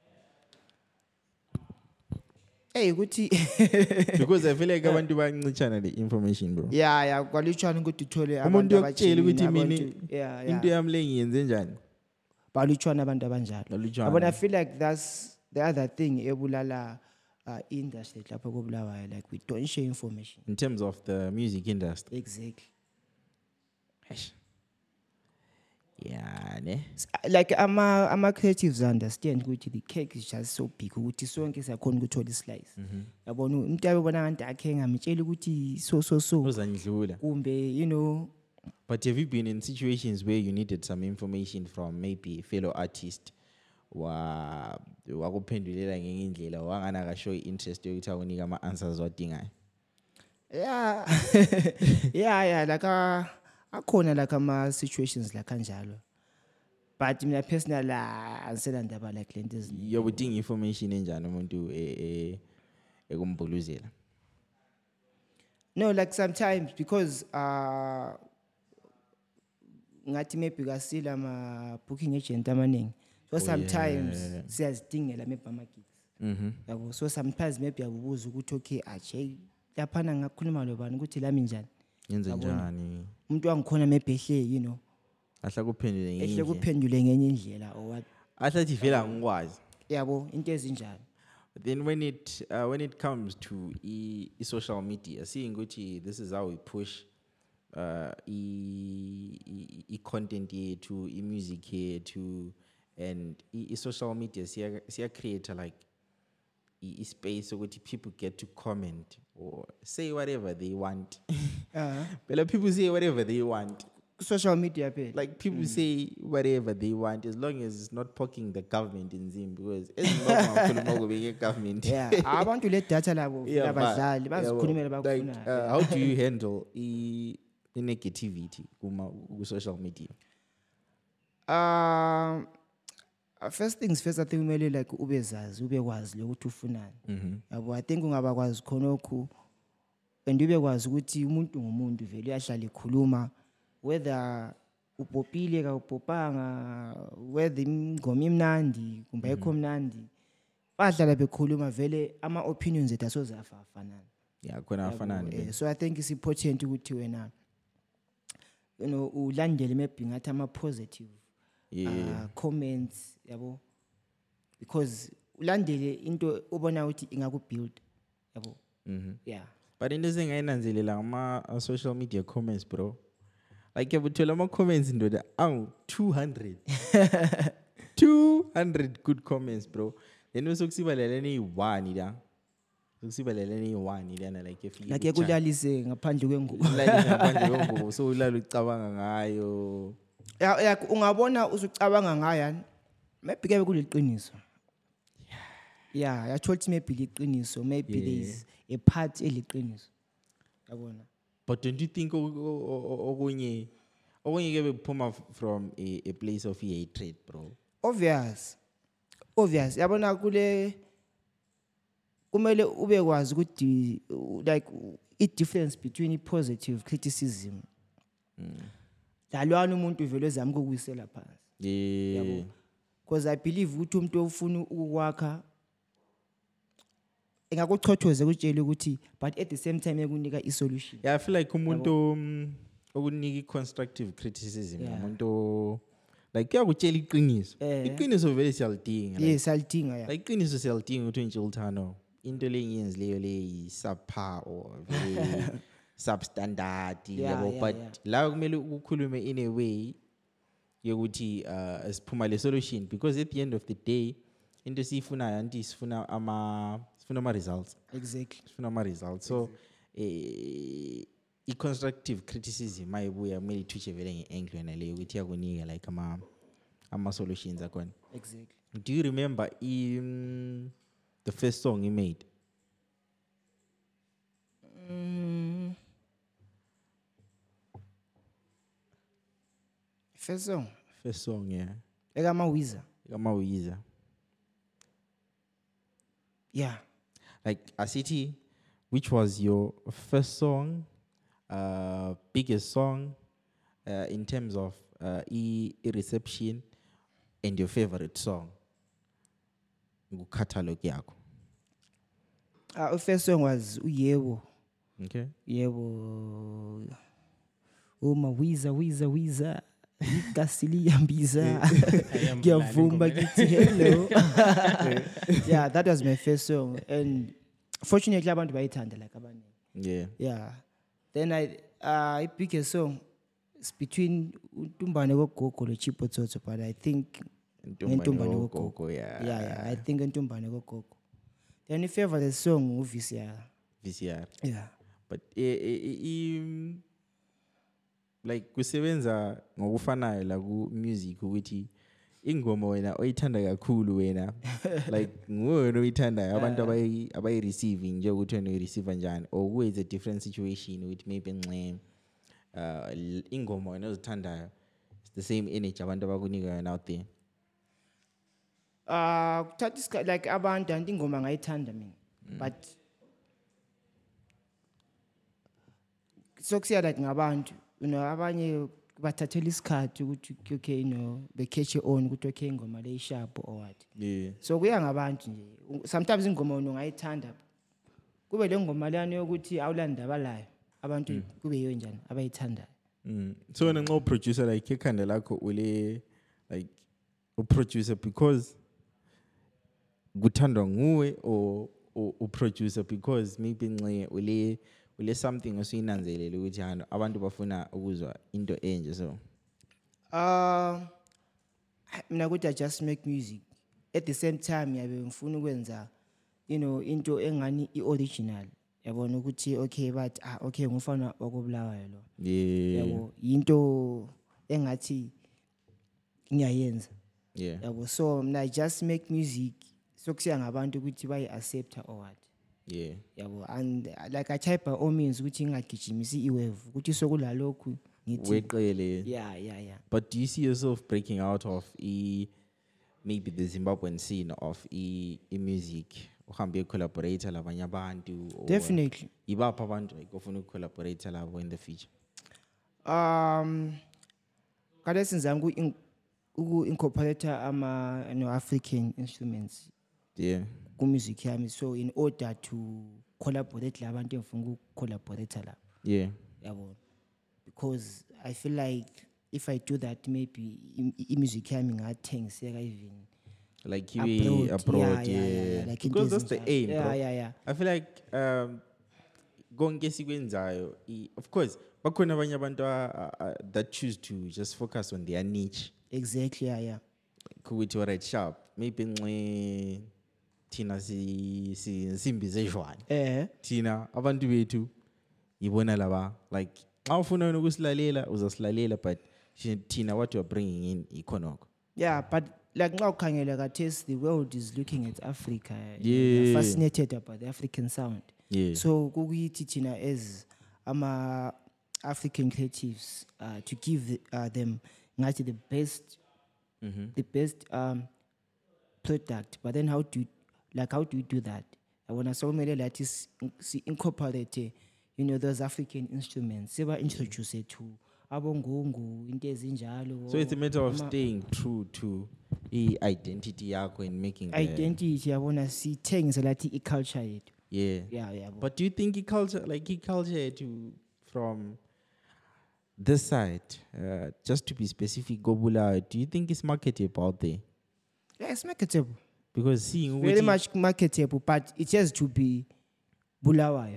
hey ukuthi because I feel like abantu bayancishana le information bro yeah yeah kwalitshwana ukuthi uthole umuntu abantu yokutshela ukuthi abajinile, mina abantu- yeah into yeah yami le ngiyenze njani balutshwana abantu abanjalo Balutshwana. yabona I feel like that's the other thing ebulala uh, industry lapho kobulawayo like we don't share information in terms of the music industry exactly yeah ne S- like ama ama creatives understand ukuthi the cake is just so big ukuthi sonke siyakhona ukuthola islice yabona umuntu ayebona kanti akhe ngamtshela ukuthi so so so uzandlula kumbe you know but have you been in situations where you needed some information from maybe a fellow artist wa wakuphendulela ngenye indlela wangana ka show interest yokuthi akunika ama answers wadingayo yeah yeah yeah like uh, akhona like ama situations like kanjalo but mina personal ansela ndaba like lento eziningi yobudinga information enjani umuntu e- e- ekumbuluzela no like sometimes because uh ngathi maybe kasila ama booking agent amaningi so sometimes siyazidingela maybe ama gigs mhm yabo so sometimes maybe akubuza ukuthi okay aje laphana ngakhuluma lo bani ukuthi lami njani yenze njani umuntu wangikhona maybe ehle you know ahla kuphendule ngenye ehle indlela kuphendule ngenye indlela or what ahla thi vela ngikwazi yabo into ezinjalo then when it uh, when it comes to e, e social media seeing ukuthi this is how we push uh e, e, e content yethu i music yethu and e, e social media siya siya create like i, i space ukuthi people get to comment or say whatever they want uh but people say whatever they want social media page like people say whatever they want as long as it's not poking the government in Zim because it's government yeah abantu le data labo Yeah, abadlali but- yeah, bazikhulumela well, like, bakufuna uh, how do you handle i, i negativity kuma ku social media um uh, first things first I think kumele like ubezazi ubekwazi lokuthi ufunani yabo I think ungaba kwazi khonokho and ubekwazi ukuthi umuntu ngumuntu vele uyahlala ekhuluma whether upopile ka upopanga whether ingoma imnandi kumbe ayikho mnandi bahlala bekhuluma vele ama opinions ethu asozafa afanana yeah khona afanani Eh, so I think it's important ukuthi wena you know ulandele maybe ngathi ama positive Yeah. uh, comments yabo because ulandele into ubona ukuthi ingaku build yabo Mhm. yeah but into zingayinanzelela ama uh, social media comments bro like yabuthola ama comments ndoda awu two hundred two hundred good comments bro then usokusibalela ni one la usibalela ni one lana like if like yakulalise ngaphandle kwengubo ulalisa ngaphandle kwengubo so ulala ucabanga ngayo ya ya- ungabona usucabanga ngaya maybe ke kuliqiniso yeah yathola ukuthi maybe liqiniso maybe Yeah. there is a part eliqiniso yabona but don't you think o- o- o- okunye okunye ke bekuphuma from a, a place of hatred bro obvious obvious yabona kule kumele ube kwazi ukuthi uh, like i difference between positive criticism dalwana umuntu vele ezama ukuyisela phansi Yeah. because I believe ukuthi umuntu ofuna ukwakha engakuchothoze kutshela ukuthi but at the same time ekunika isolution. Yeah, I feel like umuntu um, okunika constructive criticism Yeah. umuntu like kuyakutshela iqiniso. Eh. Iqiniso vele siyalidinga. like- Yes, alidinga ya. Like iqiniso siyalidinga ukuthi nje uthano into lengiyenzileyo le subpar or very substandard Yeah, yabo yeah, but yeah. la kumele ukukhulume in a way yokuthi uh siphuma le solution because at the end of the day into siyifunayo anti sifuna ama sifuna ama results. Exactly. Sifuna ama results. So eh i constructive criticism mayibuya kumele ithuche vele ngeangle yona leyo ukuthi yakunika like ama ama solutions akona. Exactly. Do you remember in the first song you made? Mm. First song, First song, yeah. Egama Wiza. Kama Wiza. Yeah. Like Asiti, which was your first song, uh, biggest song, uh, in terms of uh, e, e reception, and your favorite song? Catalog yako. Uh, our first song was Uyebo. Okay. Yebo. Uma Wiza Wiza Wiza. Ikasili yambiza. Ngiyavuma ngithi hello. Yeah, that was my first song and fortunately abantu bayithanda like abaningi. Yeah. Yeah. Then I uh I pick a song. It's between Ntumbane Gogogo and Chipo Tsotso, but I think Ntumbane Gogogo. Yeah. Yeah, yeah. I think Ntumbane Gogogo. Then if ever the song V C R. V C R. Yeah. But eh, eh, eh, um, like kusebenza ngokufanayo la ku music ukuthi ingoma wena oyithanda kakhulu wena like nguwe oyithanda abantu abayi abayi receiving nje ukuthi wena uyireceive njani or who is a different situation with maybe nxe uh l- ingoma wena ozithandayo it's the same energy abantu abakunika yona out there. Uh kuthatha isikhathi like abantu anti ingoma ngayithanda mina. But sokusiya like ngabantu, you know, abanye bathathela isikhathi ukuthi okay, you know, be catch on ukuthi okay ingoma le sharp or what. Yeah. So kuya ngabantu nje. Sometimes ingoma wena ungayithanda. Kube le ngoma lana yokuthi awulanda abalayo. Abantu kube yiyo njani abayithandayo. Mm. So when a producer like ekhanda lakho ule like a producer because kuthandwa nguwe or u producer because maybe nxe ule ule something osuyinanzelele ukuthi hano abantu bafuna ukuzwa into enje so Uh mina ukuthi I just make music. At the same time yabe ngifuna ukwenza you know into engani i-original. Yabona ukuthi okay but ah okay ngufana wakobulawayo lo. yeah Yabo into engathi ngiyayenza. yeah Yabo so mina I just make music sokusiya ngabantu ukuthi bayi accept or what. yeah Yabo and uh, like I try by all means ukuthi ngagijimisi iwave ukuthi sokulalokhu ngithi weqele. yeah yeah yeah. But do you see yourself breaking out of e maybe the Zimbabwean scene of e, e music uhambe collaborate labanye abantu or Definitely. ibapha abantu like ofuna ukucollaborate labo in the future? Um kade sinzama ku uku incorporate ama no African instruments Yeah. ku music yami so in order to collaborate labantu engifuna uku collaborate la Yeah. yabo because I feel like if I do that maybe i- i music yami ngathengiseka even Like kiwi abroad, yeah, like because that's into the aim, yeah, bro. yeah, yeah. I feel like um, konke sikwenzayo, i- of course, bakhona abanye abantu a- a- that choose to just focus on their niche. Exactly, yeah, yeah. Kuwithi alright sharp, maybe nxe thina si si insimbi zejwane. Eh, Thina abantu bethu yibona laba like xa ufuna wena ukusilalela uzasilalela but thina what you are bringing in ikhonoko. yeah, but like now ukhangela kathesi the world is looking at Africa. Yeah. They're fascinated about the African sound. Yeah. So kukuyithi thina as ama African creatives uh, to give the, uh, them ngathi the best the best um product, but then how do you, like how do you do that? yabona so kumele lathi si- si incorporate you know those African instruments siba introduce to abongungu into ezinjalo So it's a matter of ama- staying true to the identity yakho and making the- identity yabona sithengise lathi i-culture yethu Yeah. yeah yabo But do you think he culture, like he culture to from this side, uh, just to be specific, Gobula, do you think it's marketable out there? yeah it's marketable Because seeing very ukuthi- much marketable but it has to be Bulawayo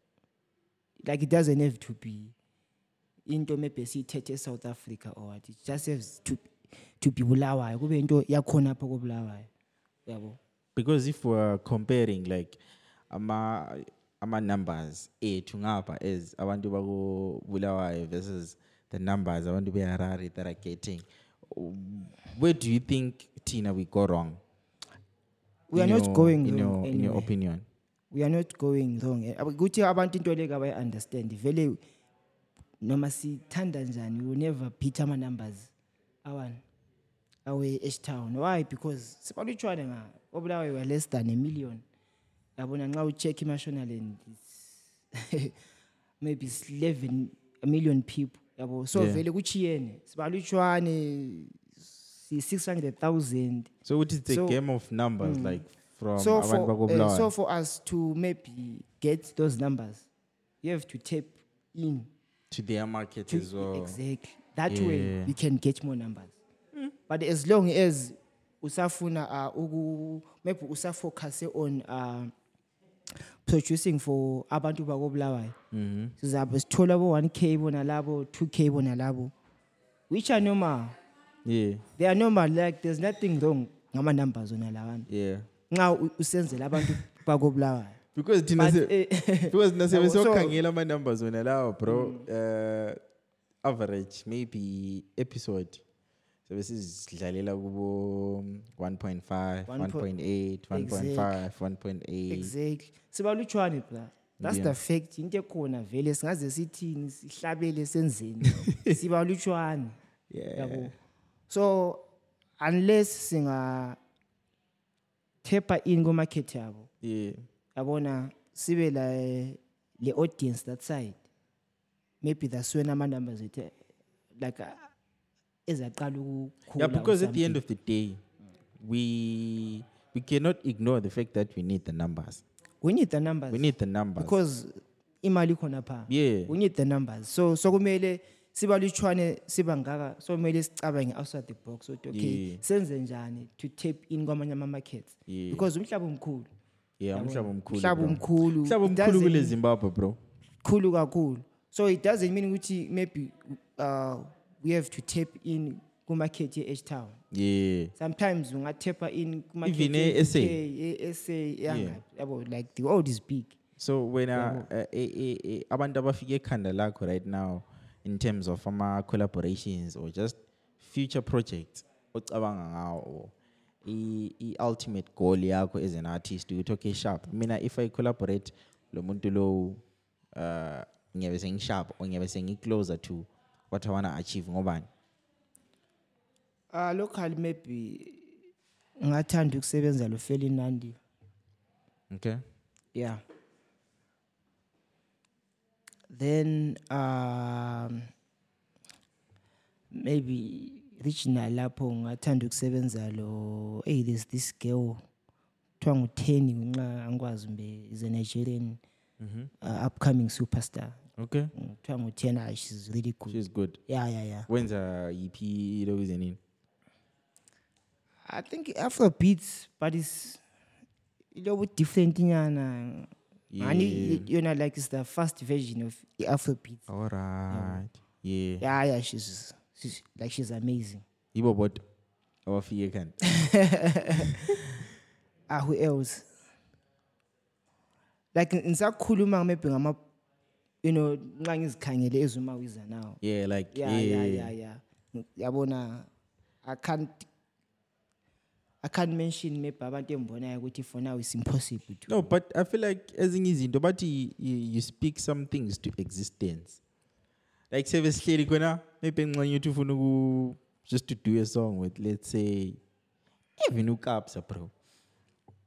like it doesn't have to be into maybe siyithethe South Africa or what it just has to to be Bulawayo kube into yakhona apha ko Bulawayo yabo because if we're comparing like ama ama numbers ethu ngapha as abantu bako Bulawayo versus the numbers abantu be Harare that are getting, where do you think Tina we go wrong? we are In not your- going in wrong your in your anyway. opinion. We are not going wrong Eh, abo- kuthi abantu into leka bayi understand vele noma sithanda njani we will never beat ama numbers awan awe H Town why because sibalutshwane nga obulawayo we are less than a million yabona nxa ucheck iMashonaland it's maybe it's eleven a million people yabo so Yeah. vele kuchiyene sibalutshwane si six hundred thousand So it is a So- game of numbers, like from so abantu for bako uh, Bulawayo. so for us to maybe get those numbers you have to tap in to their market to as well. exactly that way Yeah. we can get more numbers but as long as usafuna uh, uku maybe usafocus on uh, producing for abantu bako Bulawayo Mhm. sizabe sithola bo one K bona labo two K bona labo which are normal Yeah, they are normal like there's nothing wrong ngama numbers ona lawana yeah. nxa u- usenzela abantu bako Bulawayo Because Tina But, se- eh, because Tina se yabo, so- besokhangela ama numbers wena lawo bro. Uh, average maybe episode. So this is dlalela kubo one point five, One one po- point eight, one point five, one point eight. exactly sibalutshwane bra that's Yeah. the fact into ekhona vele singaze sithini sihlabele senzeni sibalutshwane Yeah. yabo so unless singa tap in go market yabo Yeah. yabona sibe la le audience that side maybe that's when ama numbers ethe like uh, ezaqala ukukhula Yeah, or because at the end something. of the day, we we cannot ignore the fact that we need the numbers. we need the numbers We need the numbers. because imali khona pha Yeah. we need the numbers so so kumele sibalutshwane siba ngaka so kumele sicabange outside the box ukuthi okay Yeah. senze njani to tap in kwamanye ama markets Yeah. because umhlaba umkhulu Yeah, yabona. umhlaba omkhulu. Umhlaba bro. omkhulu. Umhlaba It omkhulu doesn't- kule Zimbabwe, bro. khulu kakhulu so it doesn't mean ukuthi maybe uh, we have to tap in kumarket ye-H Town Yeah. sometimes ungatapha in kumarket Even ye- e-S A. e-S A yangaphi, yabo like the world is big So when uh, uh, eh, eh, eh, abantu abafike ekhanda lakho right now in terms of ama collaborations or just future projects ocabanga ngawo i i ultimate goal yakho as an artist you talk sharp mina if I collaborate lo muntu lo uh ngiyabe sengi sharp or ngiyabe sengi closer to what I want to achieve ngobani. uh local maybe ngathanda ukusebenza lo Felinandi Okay. yeah then um maybe regional lapho ngathanda ukusebenza lo hey there's this girl kuthiwa nguTeni nxa angikwazi mbe is a Nigerian uh, upcoming superstar Okay. Mm, kuthiwa nguTeni ah, she's really good She's good. yeah yeah yeah Wenza E P lo nini? I think Afro beats but it's a little bit different nyana ngani yona like it's the first version of the Afro beats All right. Yeah. yeah yeah she's, she's like she's amazing Ibo bot abafike ekhanda. ah who else like ngisakhuluma maybe ngama you know nxa ngizikhangele ezuma wiza now Yeah, like yeah yeah yeah yeah yabona I can't I can't mention maybe abantu embonayo ukuthi for now it's impossible to No, but I feel like ezinye izinto but you, you speak some things to existence. Like sebe sihleli khona maybe enxenye uthi ufuna uku just to do a song with let's say even uKapsa bro.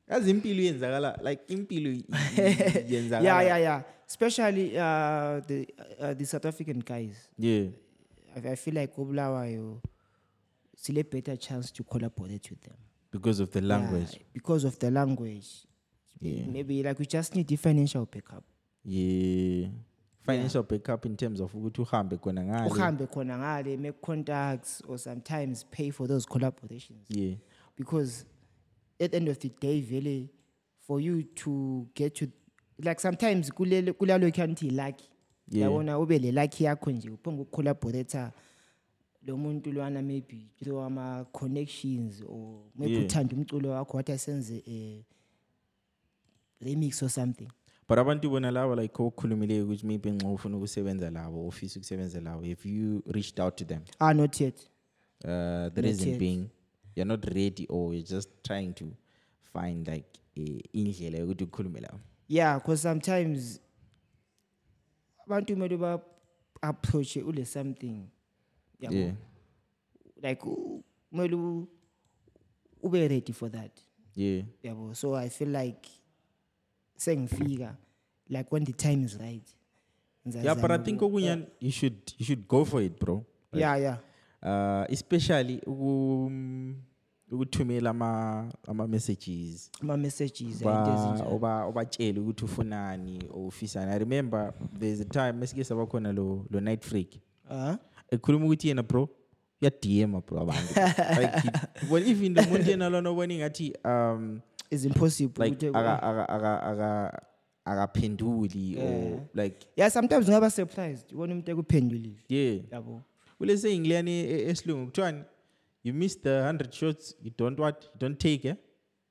As impilo yenzakala like impilo y- y- yenzakala. yeah, yeah, yeah. Especially uh, the uh, the South African guys. Yeah. I, I feel like Obulawayo, still a better chance to collaborate with them. Because of the language. Yeah, because of the language. Yeah. Maybe like we just need the financial backup. Yeah. Financial backup in terms of ukuthi uhambe khona ngale. Uhambe khona ngale, make contacts or sometimes pay for those collaborations. Yeah. Because at the end of the day, really, for you to get to, like sometimes kulelo kulalo kanti lucky. Yeah. Yabona ube le lucky yakho nje uphonga ukucollaborate lo muntu lwana maybe through ama connections or maybe Yeah. uthanda umculo wakho wathi asenze a remix or something. But abantu bona laba like okukhulumileyo ukuthi maybe nxa ufuna ukusebenza labo office ukusebenza labo, have you reached out to them? Ah, not yet. Uh, the Not reason yet. being you're not ready or you're just trying to find like a indlela yokuthi ukhulume labo. Yeah, because sometimes abantu kumele ba approach ule something. Yabo. Yeah. Like u- kumele u- ube ready for that. Yeah. Yabo. So I feel like sengifika like when the time is right. Yeah, but I think okunye you should you should go for it, bro. Like, yeah, yeah. Uh, especially uku- ukuthumela ama ama messages. My messages and Ba ezinjalo. oba obatshela ukuthi ufunani or ufisani. I remember there's a time mesike saba khona lo lo night freak. Uh-huh. Ekhuluma ukuthi yena bro ya D M bro abantu. Like he- well even the muntu yena lona obona ngathi um It's impossible. like ukuthi- aga aga aga aga akaphenduli or like Yeah, sometimes ngaba surprised. Ubona umuntu ekuphendulile. yeah. Yabo. Ule saying leyani e- esilungu kuthiwani you missed the one hundred shots you don't what you don't take eh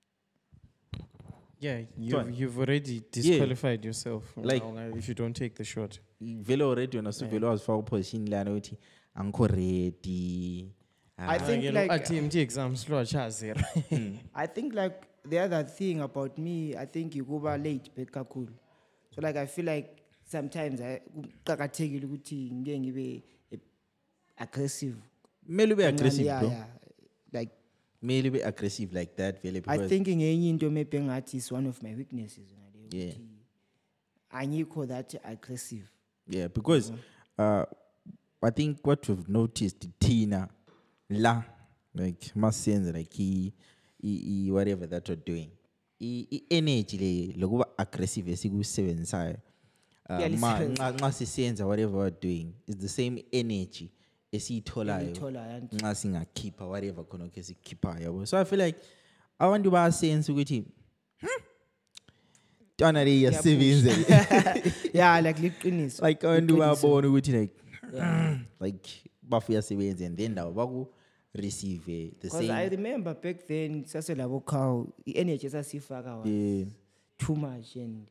Yeah, you've, John. you've already disqualified yourself Like- now, if you don't take the shot. vele already wena suvele wazifaka uposition lana ukuthi angikho ready. I Ah, think Like, like at T M T exams, lo achazira. I think like the other thing about me, I think you go over late kakhulu. So like I feel like sometimes I kuqakathekile ukuthi ngeke ngibe eh, aggressive. kumele ube aggressive yeah, bro. yeah. Like Kumele ube aggressive like that vele I because think ngenye into maybe ngathi is one of my weaknesses ngale Yeah. ukuthi angikho that aggressive. yeah because uh I think what we've noticed Tina la like masenze like he, he, he whatever that you're doing i i- energy le lokuba aggressive esikusebenzayo uh, ma Iyalisebenza. nxa nxa sisenza whatever we're doing is the same energy esiyitholayo Engiyitholayo, and- nxa singakhipha whatever khona ke sikhiphayo yabo. So I feel like abantu bayasense ukuthi hmm, twana le yasebenza Yeah, like liqiniso. like abantu Liqiniso. babona ukuthi like like bafuya sebenze and then labo baku receive the Because I same remember back then sase labo cow i-energy esasifaka was yeah. too much and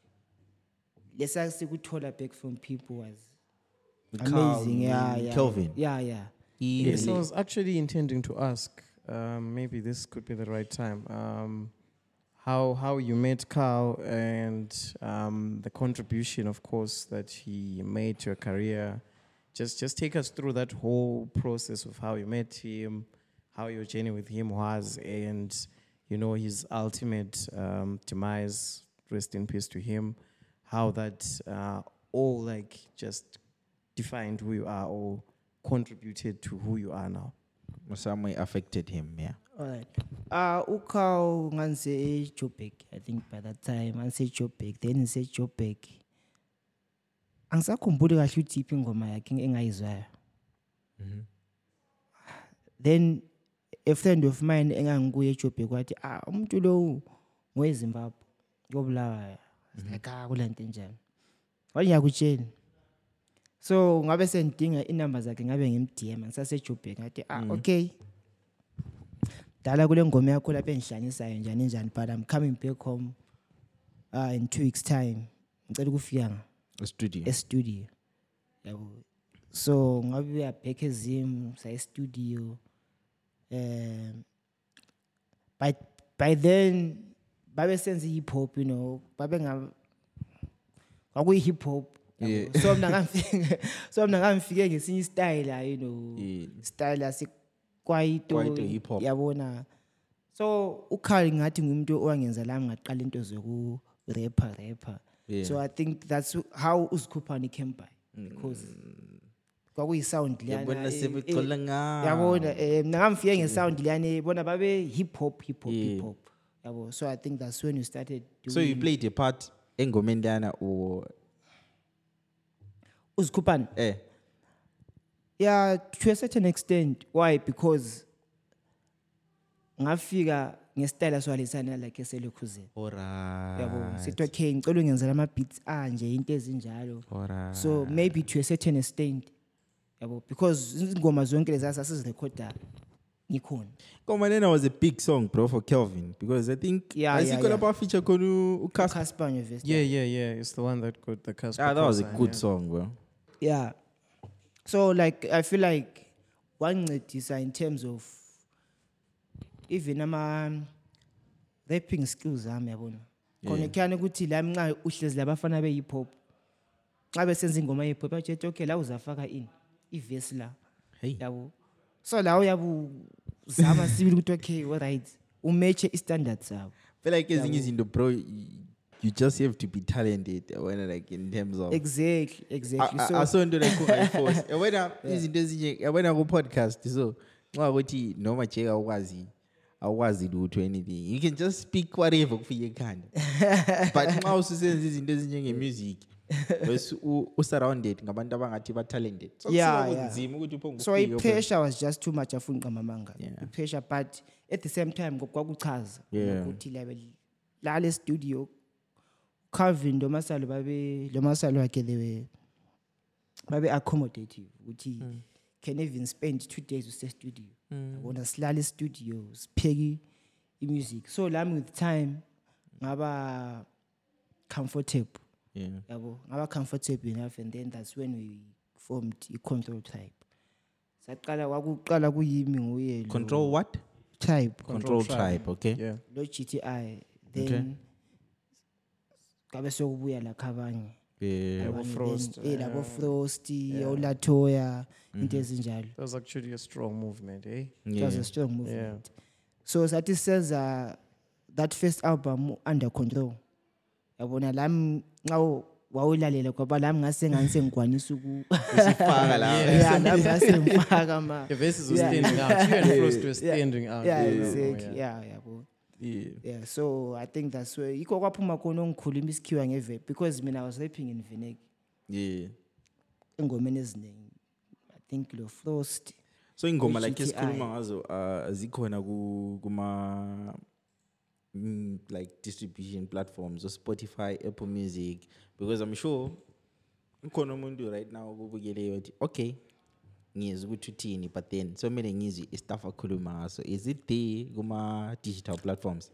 lesa sikuthola back from people was Carl, amazing. Yeah, yeah. Kelvin. Yeah, yeah. He Yes, I really- was actually intending to ask. Um, maybe this could be the right time. Um, how how you met Carl and um, the contribution, of course, that he made to your career. Just just take us through that whole process of how you met him, how your journey with him was, and you know his ultimate um, demise. Rest in peace to him. How that uh, all like just defined who you are or contributed to who you are now. some way affected him, yeah. All right. Uh, ukaw nganse Joburg. I think by that time nganse Joburg. Then nse Joburg. Angisakhumbuli kahle ukuthi iphi ingoma yakhe engayizwayo. Then a friend of mine engangikuye eJoburg wathi ah umuntu lo ngoweZimbabwe ngobulawayo. Like ah kulanto enjani. Wathi ngiyakutshela. So ngabe sendinga inamba zakhe ngabe ngimD M ngisase Joburg ngathi ah okay. Dala kule ngoma yakho lapha enhlanyisayo njani njani but I'm coming back home uh in two weeks time. Ngicela ukufika A studio. e studio. Yabo. So ngabe we are back ezim sa studio. Um but by then babe senze hip hop, you know, babe nga kwakuyi hip hop. Yeah. So mina ngamfika so mina ngamfike ngesinye style, you know, Yeah. style asi kwaito Kwaito hip hop. yabona. So ukhali ngathi ngumuntu owangenza la ngaqala into zoku rapper rapper. Yeah. So I think that's how uZikhuphani came by because kwakuyi sound Yabona liyana. sebecula ngawo. Yabona eh mina ngamfike nge sound liyana bona babe hip hop hip hop Yeah. hip hop. Yabo. So I think that's when you started doing So you played a part engomeni lana or uZikhuphani. eh Yeah, to a certain extent. Why? Because ngafika ngestyle swalisana like eselokhuzeni. alright. Yabo. Sithi okay ngicela ungenzela ama beats anje into ezinjalo. Alright. So maybe to a certain extent. Yabo because ingoma zonke lezi asizirecorda ngikhona. Komanena was a big song, bro, for Kelvin because I think Yeah, I yeah, see yeah. yeah. feature konu uCasper. Casper University. Yeah, yeah, yeah. It's the one that got the Casper. Ah, that was a cosign, good yeah. song, bro. Yeah. So like I feel like one is in terms of even ama rapping skills ami yabona. Khona kyana ukuthi la nxa uhlezi labafana be hip hop. Xa besenza ingoma ye hip hop bathi okay la uzafaka in I verse la. Hey. Yabo. So la uyabu zama sibili ukuthi okay all right. Umatch standards zabo. Feel like ezinye izinto, bro, y- you just have to be talented when like in terms of Exactly, exactly. I- So I- asonto like ku-force yabona izinto ezinje yabona ku-podcast so nxa ukuthi noma nje awukwazi awukwazi lutho anything you can just speak whatever kufika ekhanda but nxa ususenza izinto ezinjenge-music bese u- usurrounded ngabantu abangathi ba-talented so Yeah, kusuka yeah. kunzima ukuthi upho so ngufike i-pressure was just too much afunqa mamanga Yeah. i-pressure but at the same time kwakuchaza Yeah. ukuthi labe lale studio Calvin lo masalo babe lo masalo wakhe lewe babe accommodative ukuthi can even spend two days use studio yabona silale studio sipheki i-music so lami with time ngaba comfortable yeah. yabo ngaba comfortable enough and then that's when we formed i-control type saqala kwakuqala kuyimi nguye lo Control what? type Control, tribe, okay? Yeah. lo G T I then Okay. kabe sokubuya la khabanye Yeah. Abanye Frost, then, eh labo yeah. Frost oLatoya into ezinjalo That was actually a strong movement, eh? it was Yeah. a strong movement Yeah. so sathi senza that first album under control yabona lami nxa wawulalela kwaba lami ngase ngani sengikwanisa uku Usifaka la. yeah lami ngase ngifaka ma Your verses were Yeah. standing out. You and Frost were standing out. yeah you know, exactly yeah. yeah yabo Yeah. yeah so I think that's where iko kwaphuma khona ongikhuluma isikhiwa ngeve because mina I was rapping in Vineg Yeah. engomeni eziningi I think lo Frost So ingoma like G T I. esikhuluma ngazo uh, zikhona ku kuma mm, like distribution platforms or Spotify, Apple Music because I'm sure ukhona umuntu right now kubukele yathi okay ngiyezwa ukuthi uthini but then so many ngizwi istuff akhuluma ngaso is it there kuma digital platforms?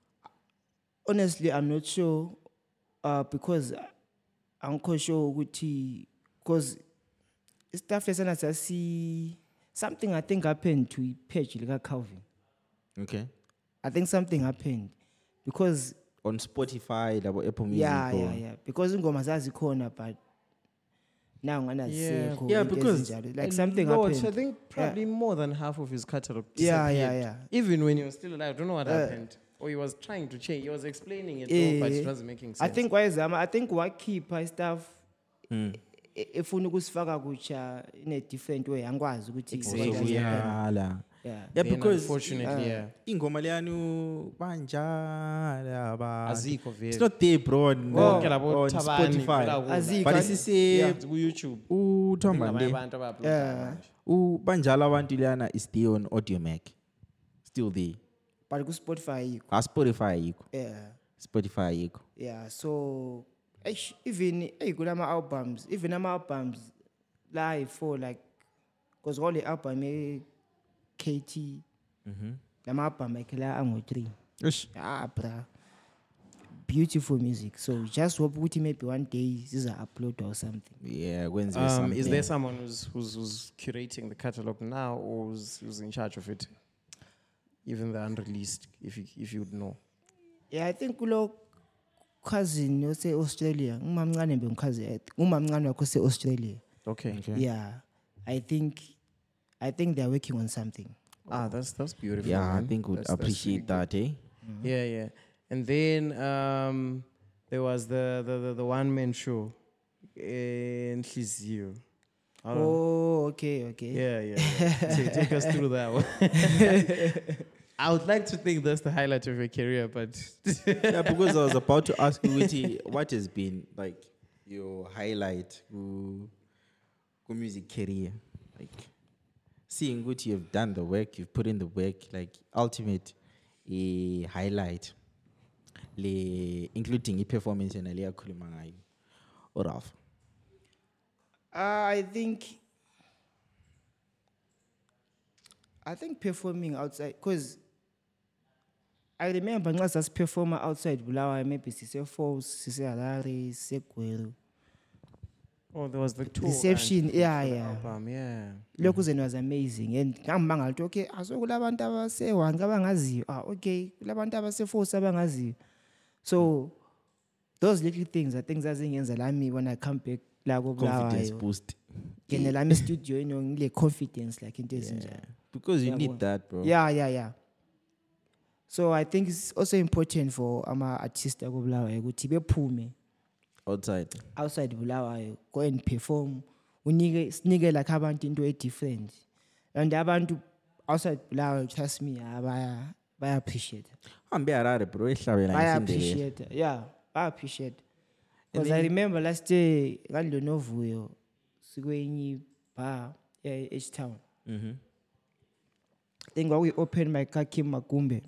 honestly I'm not sure uh because I'm not sure ukuthi because stuff esana sasi something I think happened to page lika Calvin Okay. I think something happened because On Spotify, labo Apple Music. yeah or- yeah yeah because ingoma zazikhona but now ngana Yeah. sekho Yeah, into because ezinjalo. like And something Lord, happened I think probably more than half of his catalog Yeah, yeah, disappeared. yeah. Even when he was still alive, I don't know what Uh, happened. Or he was trying to change. He was explaining it, Eh, though, but it wasn't making sense. I think why zama I think wakhipha stuff Mm. e- efuna ukusifaka kutsha in a different way angikwazi ukuthi Exactly. what does So, happen. yeah, la. yeah Yeah, Then because unfortunately, uh, yeah. ingoma leyanu banjala ba. Azikho vele. It's not there, bro. On, Bonke uh, labo on Thabani, Spotify. vela kubo. Azikho. But it's say Yeah. Ku YouTube. uthomba Abanye nde. abantu aba-upload Yeah. manje. U banjala abantu leyana is there on Audiomack. Still there. but ku Spotify ayikho. Ah, Spotify ayikho. yeah Spotify ayikho. yeah so eish, even hey kulama albums even ama albums live for like because all the album e K T Mhm. lama album ekela ango three Ish. ah bra beautiful music so just hope ukuthi maybe one day ziza upload or something. Yeah, kwenziwe Um, something. is there someone who's, who's who's curating the catalog now, or who's, who's in charge of it? Even the unreleased, if you if you would know. Yeah, I think kulo cousin ose Australia ngumamncane bengikhazi ngumamncane wakho se Australia. Okay. Okay. Yeah, I think I think they're working on something. Ah, that's that's beautiful. Yeah, I man. think would That's- that's appreciate really that, eh? good. Yeah, yeah. And then um, there was the the the, the one man show in Nhliziyo. I don't know. Oh, okay, okay. Yeah, yeah. yeah. take, take us through that one. I would like to think that's the highlight of your career, but Yeah, because I was about to ask you, Witty, what has been like your highlight to music career? Like seeing what you've done the work, you've put in the work, like ultimate a highlight, le, including a performance in Alia Kulimangayo or Ralph. I think I think performing outside, because I remember nxa sasiperforma outside Bulawayo, maybe sise-Falls, sise-Harare, sise-Gweru. oh, there was the tour. Reception, and yeah, for the yeah. album, yeah. Lokhu then was amazing, and ngambangala ukuthi okay, aso kulabantu abase-Hwange abangaziyo, ah okay, kulabantu abase-Falls abangaziyo. So those little things are things zazingenza lami when I come back la Confidence koBulawayo. boost. Ngene lami studio, you know, ngile confidence like into ezinjalo. Because you Yeah, need well. that, bro. Yeah, yeah, yeah. So I think it's also important for ama artists akobulawayo ukuthi bephume Outside. outside Bulawayo, go and perform. Unike sinike like abantu into e different. And abantu outside Bulawayo, trust me, ah, baya baya appreciate. Hambe Harare, bro. ehlabela Baya ngesindebele. appreciate. Yeah, baya appreciate. And Because I then- remember last year ngalonovuyo sikwenye bar yeah, H Town. Mhm. Then we open my car Kim Magumbe.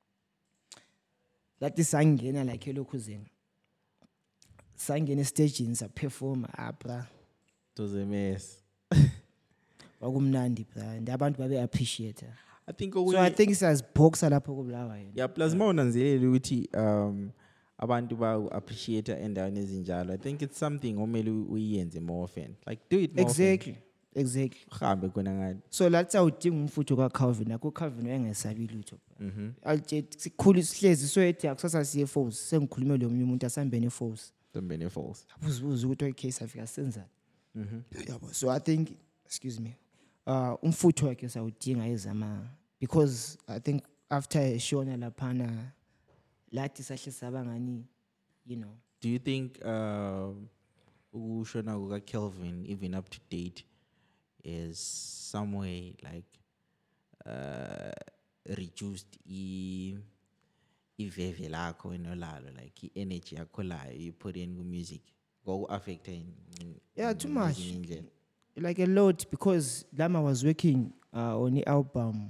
That is sangena like elokhu zena. Sangena staging sa perform apha. It was a mess. Wakumnandi bra and abantu babe appreciate. I think So I think says boxer lapho koBulawayo. yeah, plus mawunanzelela ukuthi um abantu ba appreciate endaweni ezinjalo. I think it's something omele uyenze more often. Like do it more Exactly. Exactly. often. Hambe khona ngani. So let's say udinga umfutho kaCalvin, akho Calvin wayengasabi lutho. Mhm. Alje sikhulu sihlezi so ethi akusasa siye Falls, sengikhulume lo munye umuntu asambene Falls. Dombene Falls. Abuzibuza ukuthi okay safika senzani. Mhm. Yabo. So I think, excuse me, uh, umfutho wakhe sawudinga ezama, because I think after eshona laphana, lathi sahle sabangani, you know. Do you think um ukushona kuka Kelvin even up to date is some way like uh reduced i iveve lakho enolalo, like i energy yakho layo you put in ku music go affect in, in Yeah, in too much. ezinye indlela? Like a lot, because Lama was working uh, on the album.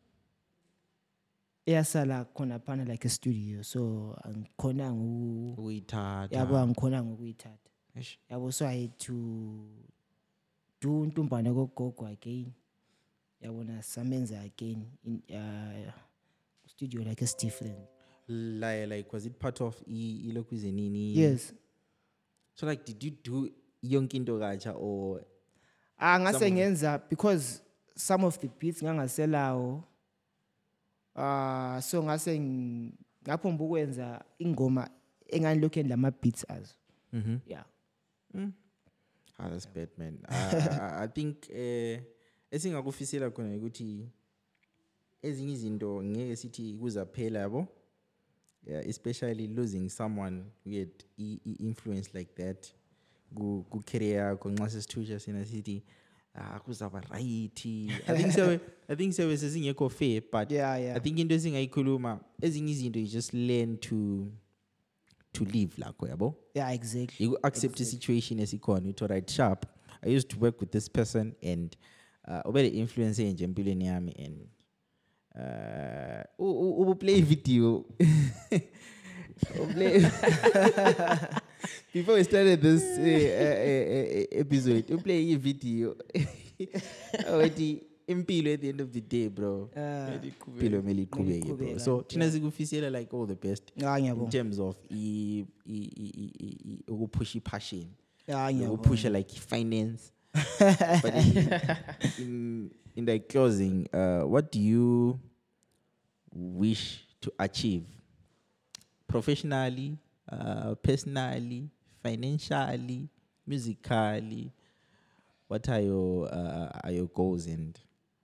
Eyasala khona phana like a studio, so angikhona ngu Ukuyithatha. yabo angikhona ngokuyithatha. Eish. Yabo, so I had to do untumbana kogogo again. Yabona samenza again in uh, studio like it's different. like like was it part of i ilokhu izenini? Yes. So like did you do yonke into katsha or Ah Some ngase of- ngenza because some of the beats ngangaselawo. Ah so ngase ng- ngaphomba ukwenza ingoma enganilokhu endlama beats azo. Mhm. Yeah. Ah, that's bad, man. I, I, I think eh esingakufisela khona ukuthi ezinye izinto ngeke sithi kuzaphela yabo. Yeah, especially losing someone with i, i influence like that. Ku ku career yakho nxa sesithusha sina sithi ah kuzaba right. I think so. I think so sesingekho fair, but Yeah, yeah. I think into esingayikhuluma ezinye izinto you just learn to to live lakho yabo. Yeah, exactly. You accept the situation as icon. You right sharp. I used to work with this person and uh over the influence in empilweni yami and uh u- u- play video. Uplay- Before we started this uh, uh, uh, uh, episode, we play a video. Already impilo at the end of the day, bro. Uh, Impilo mele iqhubeke, bro. iqhubeka, So thina sikufisela like all the best Ah in ngiyabonga. terms of i i i i- i- ukupusha passion. Ah ngiyabonga. Ukupusha like finance. But in, in in the closing, uh, what do you wish to achieve professionally, uh, personally, financially, musically? What are your uh, are your goals and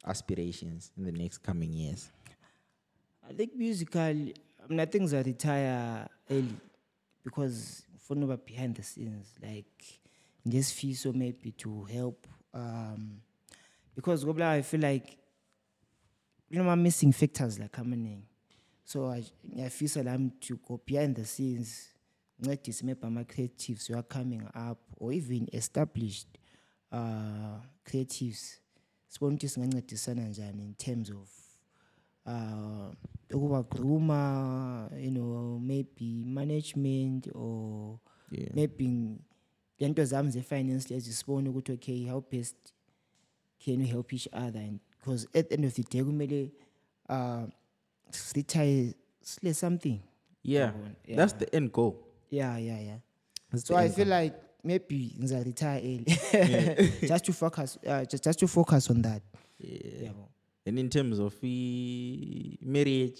aspirations in the next coming years? I think musical, I mean, I think I retire early because for no behind the scenes, like just feel so maybe to help. Um, because I feel like you know, I'm missing factors like coming in. So I, I feel so I'm to go behind the scenes, not just maybe my creatives who are coming up or even established uh, creatives. So I'm just going to in terms of uh, groomer, you know, maybe management or Yeah. maybe the finance as you okay, how best can we help each other? And because at the end of the day, we uh, retire something. Yeah. Yeah. That's the end goal. Yeah, yeah, yeah. That's So the I end feel goal. like maybe I retire early, just to focus, uh, just, just to focus on that. Yeah. Yeah. And in terms of uh, marriage,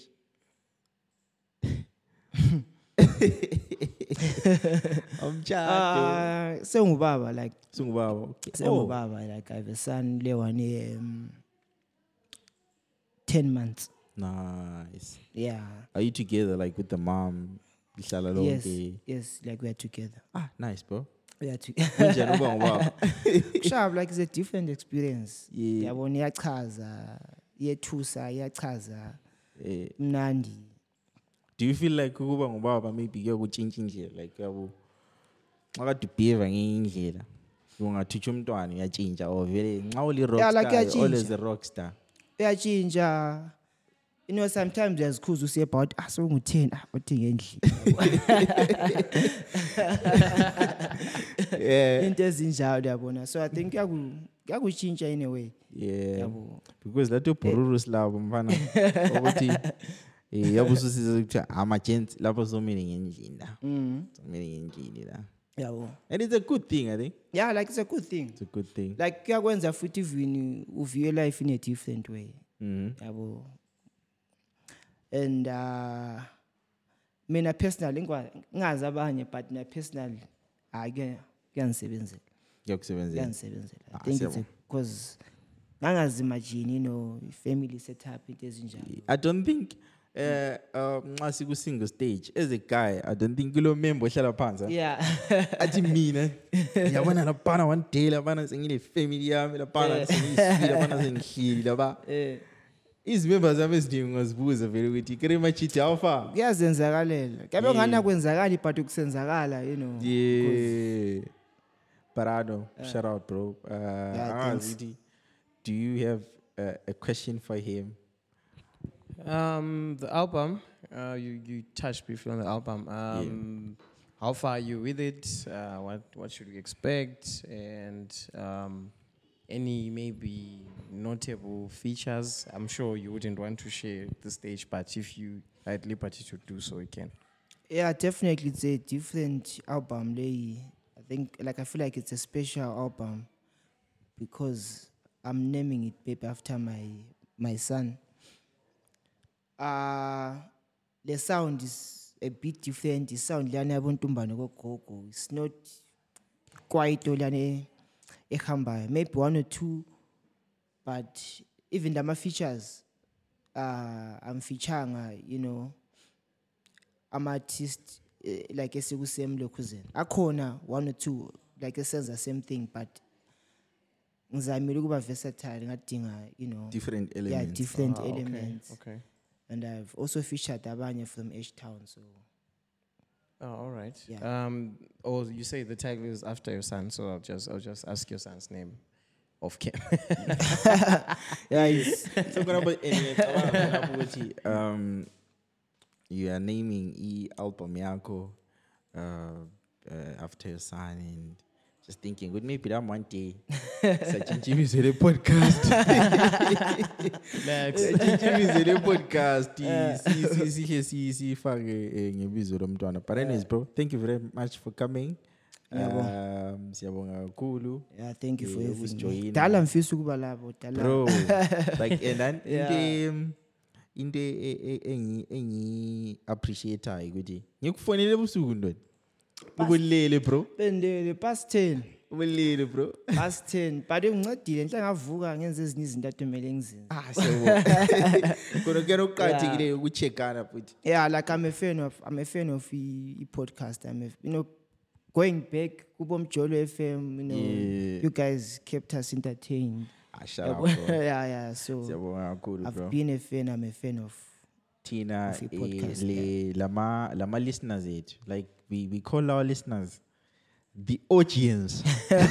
I'm Uh, Sengubaba, like Sungubaba. Okay. Sengubaba, like I have a son, Lewani, um, ten months. Nice. Yeah. Are you together like with the mom? Lihlala Yes, lonke? yes, like we are together. Ah, nice, bro. We are together. Kunjani ukuba ngubaba? Shab, like it's a different experience. Yeah. Yabona iyachaza, iyethusa, iyachaza, Eh, mnandi. Do you feel like ukuba ngubaba maybe kuyakutshintsha indlela like yabo xa kade ubehave ngenye indlela ungathutsha umntwana uyatshintsha or vele nxa uli Yeah, like rockstar you're always uyatshintsha. a rockstar? Uyachinja. You know, sometimes there's clues you say about ah so ngu-ten ah uthi ngendlela. Yeah. Into ezinjalo yabona. So I think kuyaku kuyakuchinja in a way. Yeah. Yabo. Because lato bhururu silabo mfana ukuthi eh yabo susiza ukuthi ama-gents lapho somile ngendlini la. Mm. Somile ngendlini la. Yabo. And it's a good thing, I think. Yeah, like it's a good thing. It's a good thing. Like kuyakwenza futhi even uview life in a different way. Mhm. Yabo. And uh mina personally ngazi abanye but na personally ake kuyangisebenzela. Kuyakusebenzela. Kuyangisebenzela. Ah, I think it's siyabonga. because ngangazi imagine you know family setup into ezinjalo. I don't think uh uh nxa siku single stage as a guy I don't think kulo member ohlala phansi ah. Yeah. Athi mina yabona lapana one day lapana sengile family yami lapana sengiyisifile lapana sengihlili lapha Eh izimember zami eziningi ngazibuza vele ukuthi kere machithi how far kuyazenzakalela. Kabe ngana kwenzakala but ukusenzakala you know. yeah Parado shout out bro uh Yeah, thanks. Angazi, do you have uh, a question for him? Um, the album, uh, you, you touched briefly on the album. Um, How far are you with it? Uh, what what should we expect? And um, any maybe notable features? I'm sure you wouldn't want to share at this stage, but if you are at liberty to do so, you can. Yeah, definitely it's a different album. Lay. I think like I feel like it's a special album because I'm naming it baby after my my son. Uh the sound is a bit different. The sound lana abontumbana gogo. It's not quite lana ehamba. Maybe one or two, but even the features uh I'm featuring, you know, I'm artist uh, like esikusem lokuzeni. Akhona one or two like it says the same thing, but ngizamile ukuba versatile ngadinga, you know, Different yeah, elements. different Ah, okay, elements. Okay. And I've also featured abanye from H Town, so Oh, all right. Yeah. Um. Oh, you say the title is after your son, so I'll just I'll just ask your son's name, off cam. yeah, it's, So ngaba ngicabanga ukuthi um you are naming e album yakho uh, uh after your son and just thinking would maybe that one day such a le podcast Next. such le podcast si si si si si fake ngebizo lomntwana. But anyways bro, thank you very much for coming. Um siyabonga kakhulu. yeah, thank you for Yeah, having me. usijoyina. Dala mfisa ukuba lapho, dala. Bro, like and then Yeah. into into engi engi appreciate ukuthi ngikufonele busuku ntoni ukulele bro Bendele past ten. Umlilo bro. past ten but ungincedile nhle ngavuka ngenze ezinye izinto atomele ngizenze. Ah siyabonga. Kodwa kuyena ukuqhathekile ukucheckana futhi. Yeah, like I'm a fan of I'm a fan of i podcast. I'm a, you know going back kuBomjolo F M, you know Yeah. you guys kept us entertained. Ah shut up bro. yeah, yeah. So Siyabonga kakhulu I've bro. been a fan. I'm a fan of. Tina Of your podcast, le lama lama listeners ethu, like we we call our listeners the audience.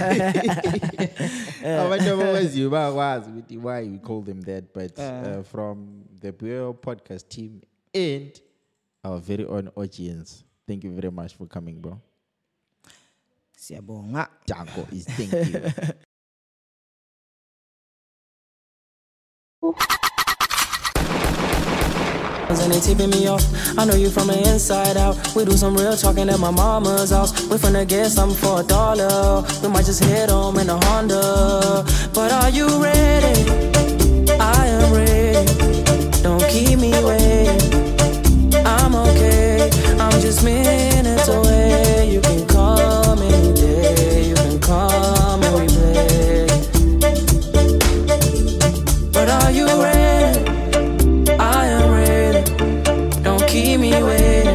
Abantu abawaziyo bayakwazi ukuthi why we call them that, but uh, from the Bureau podcast team and our very own audience, thank you very much for coming bro. Siyabonga. Janko is thank you. And they tipping me off. I know you from the inside out. We do some real talking at my mama's house. We finna get something for a dollar. We might just head home in a Honda. But are you ready? I am ready. Don't keep me waiting. I'm okay. I'm just minutes away. You can come any day. You can come and we play. But are you ready? I am ready. Don't keep me waiting.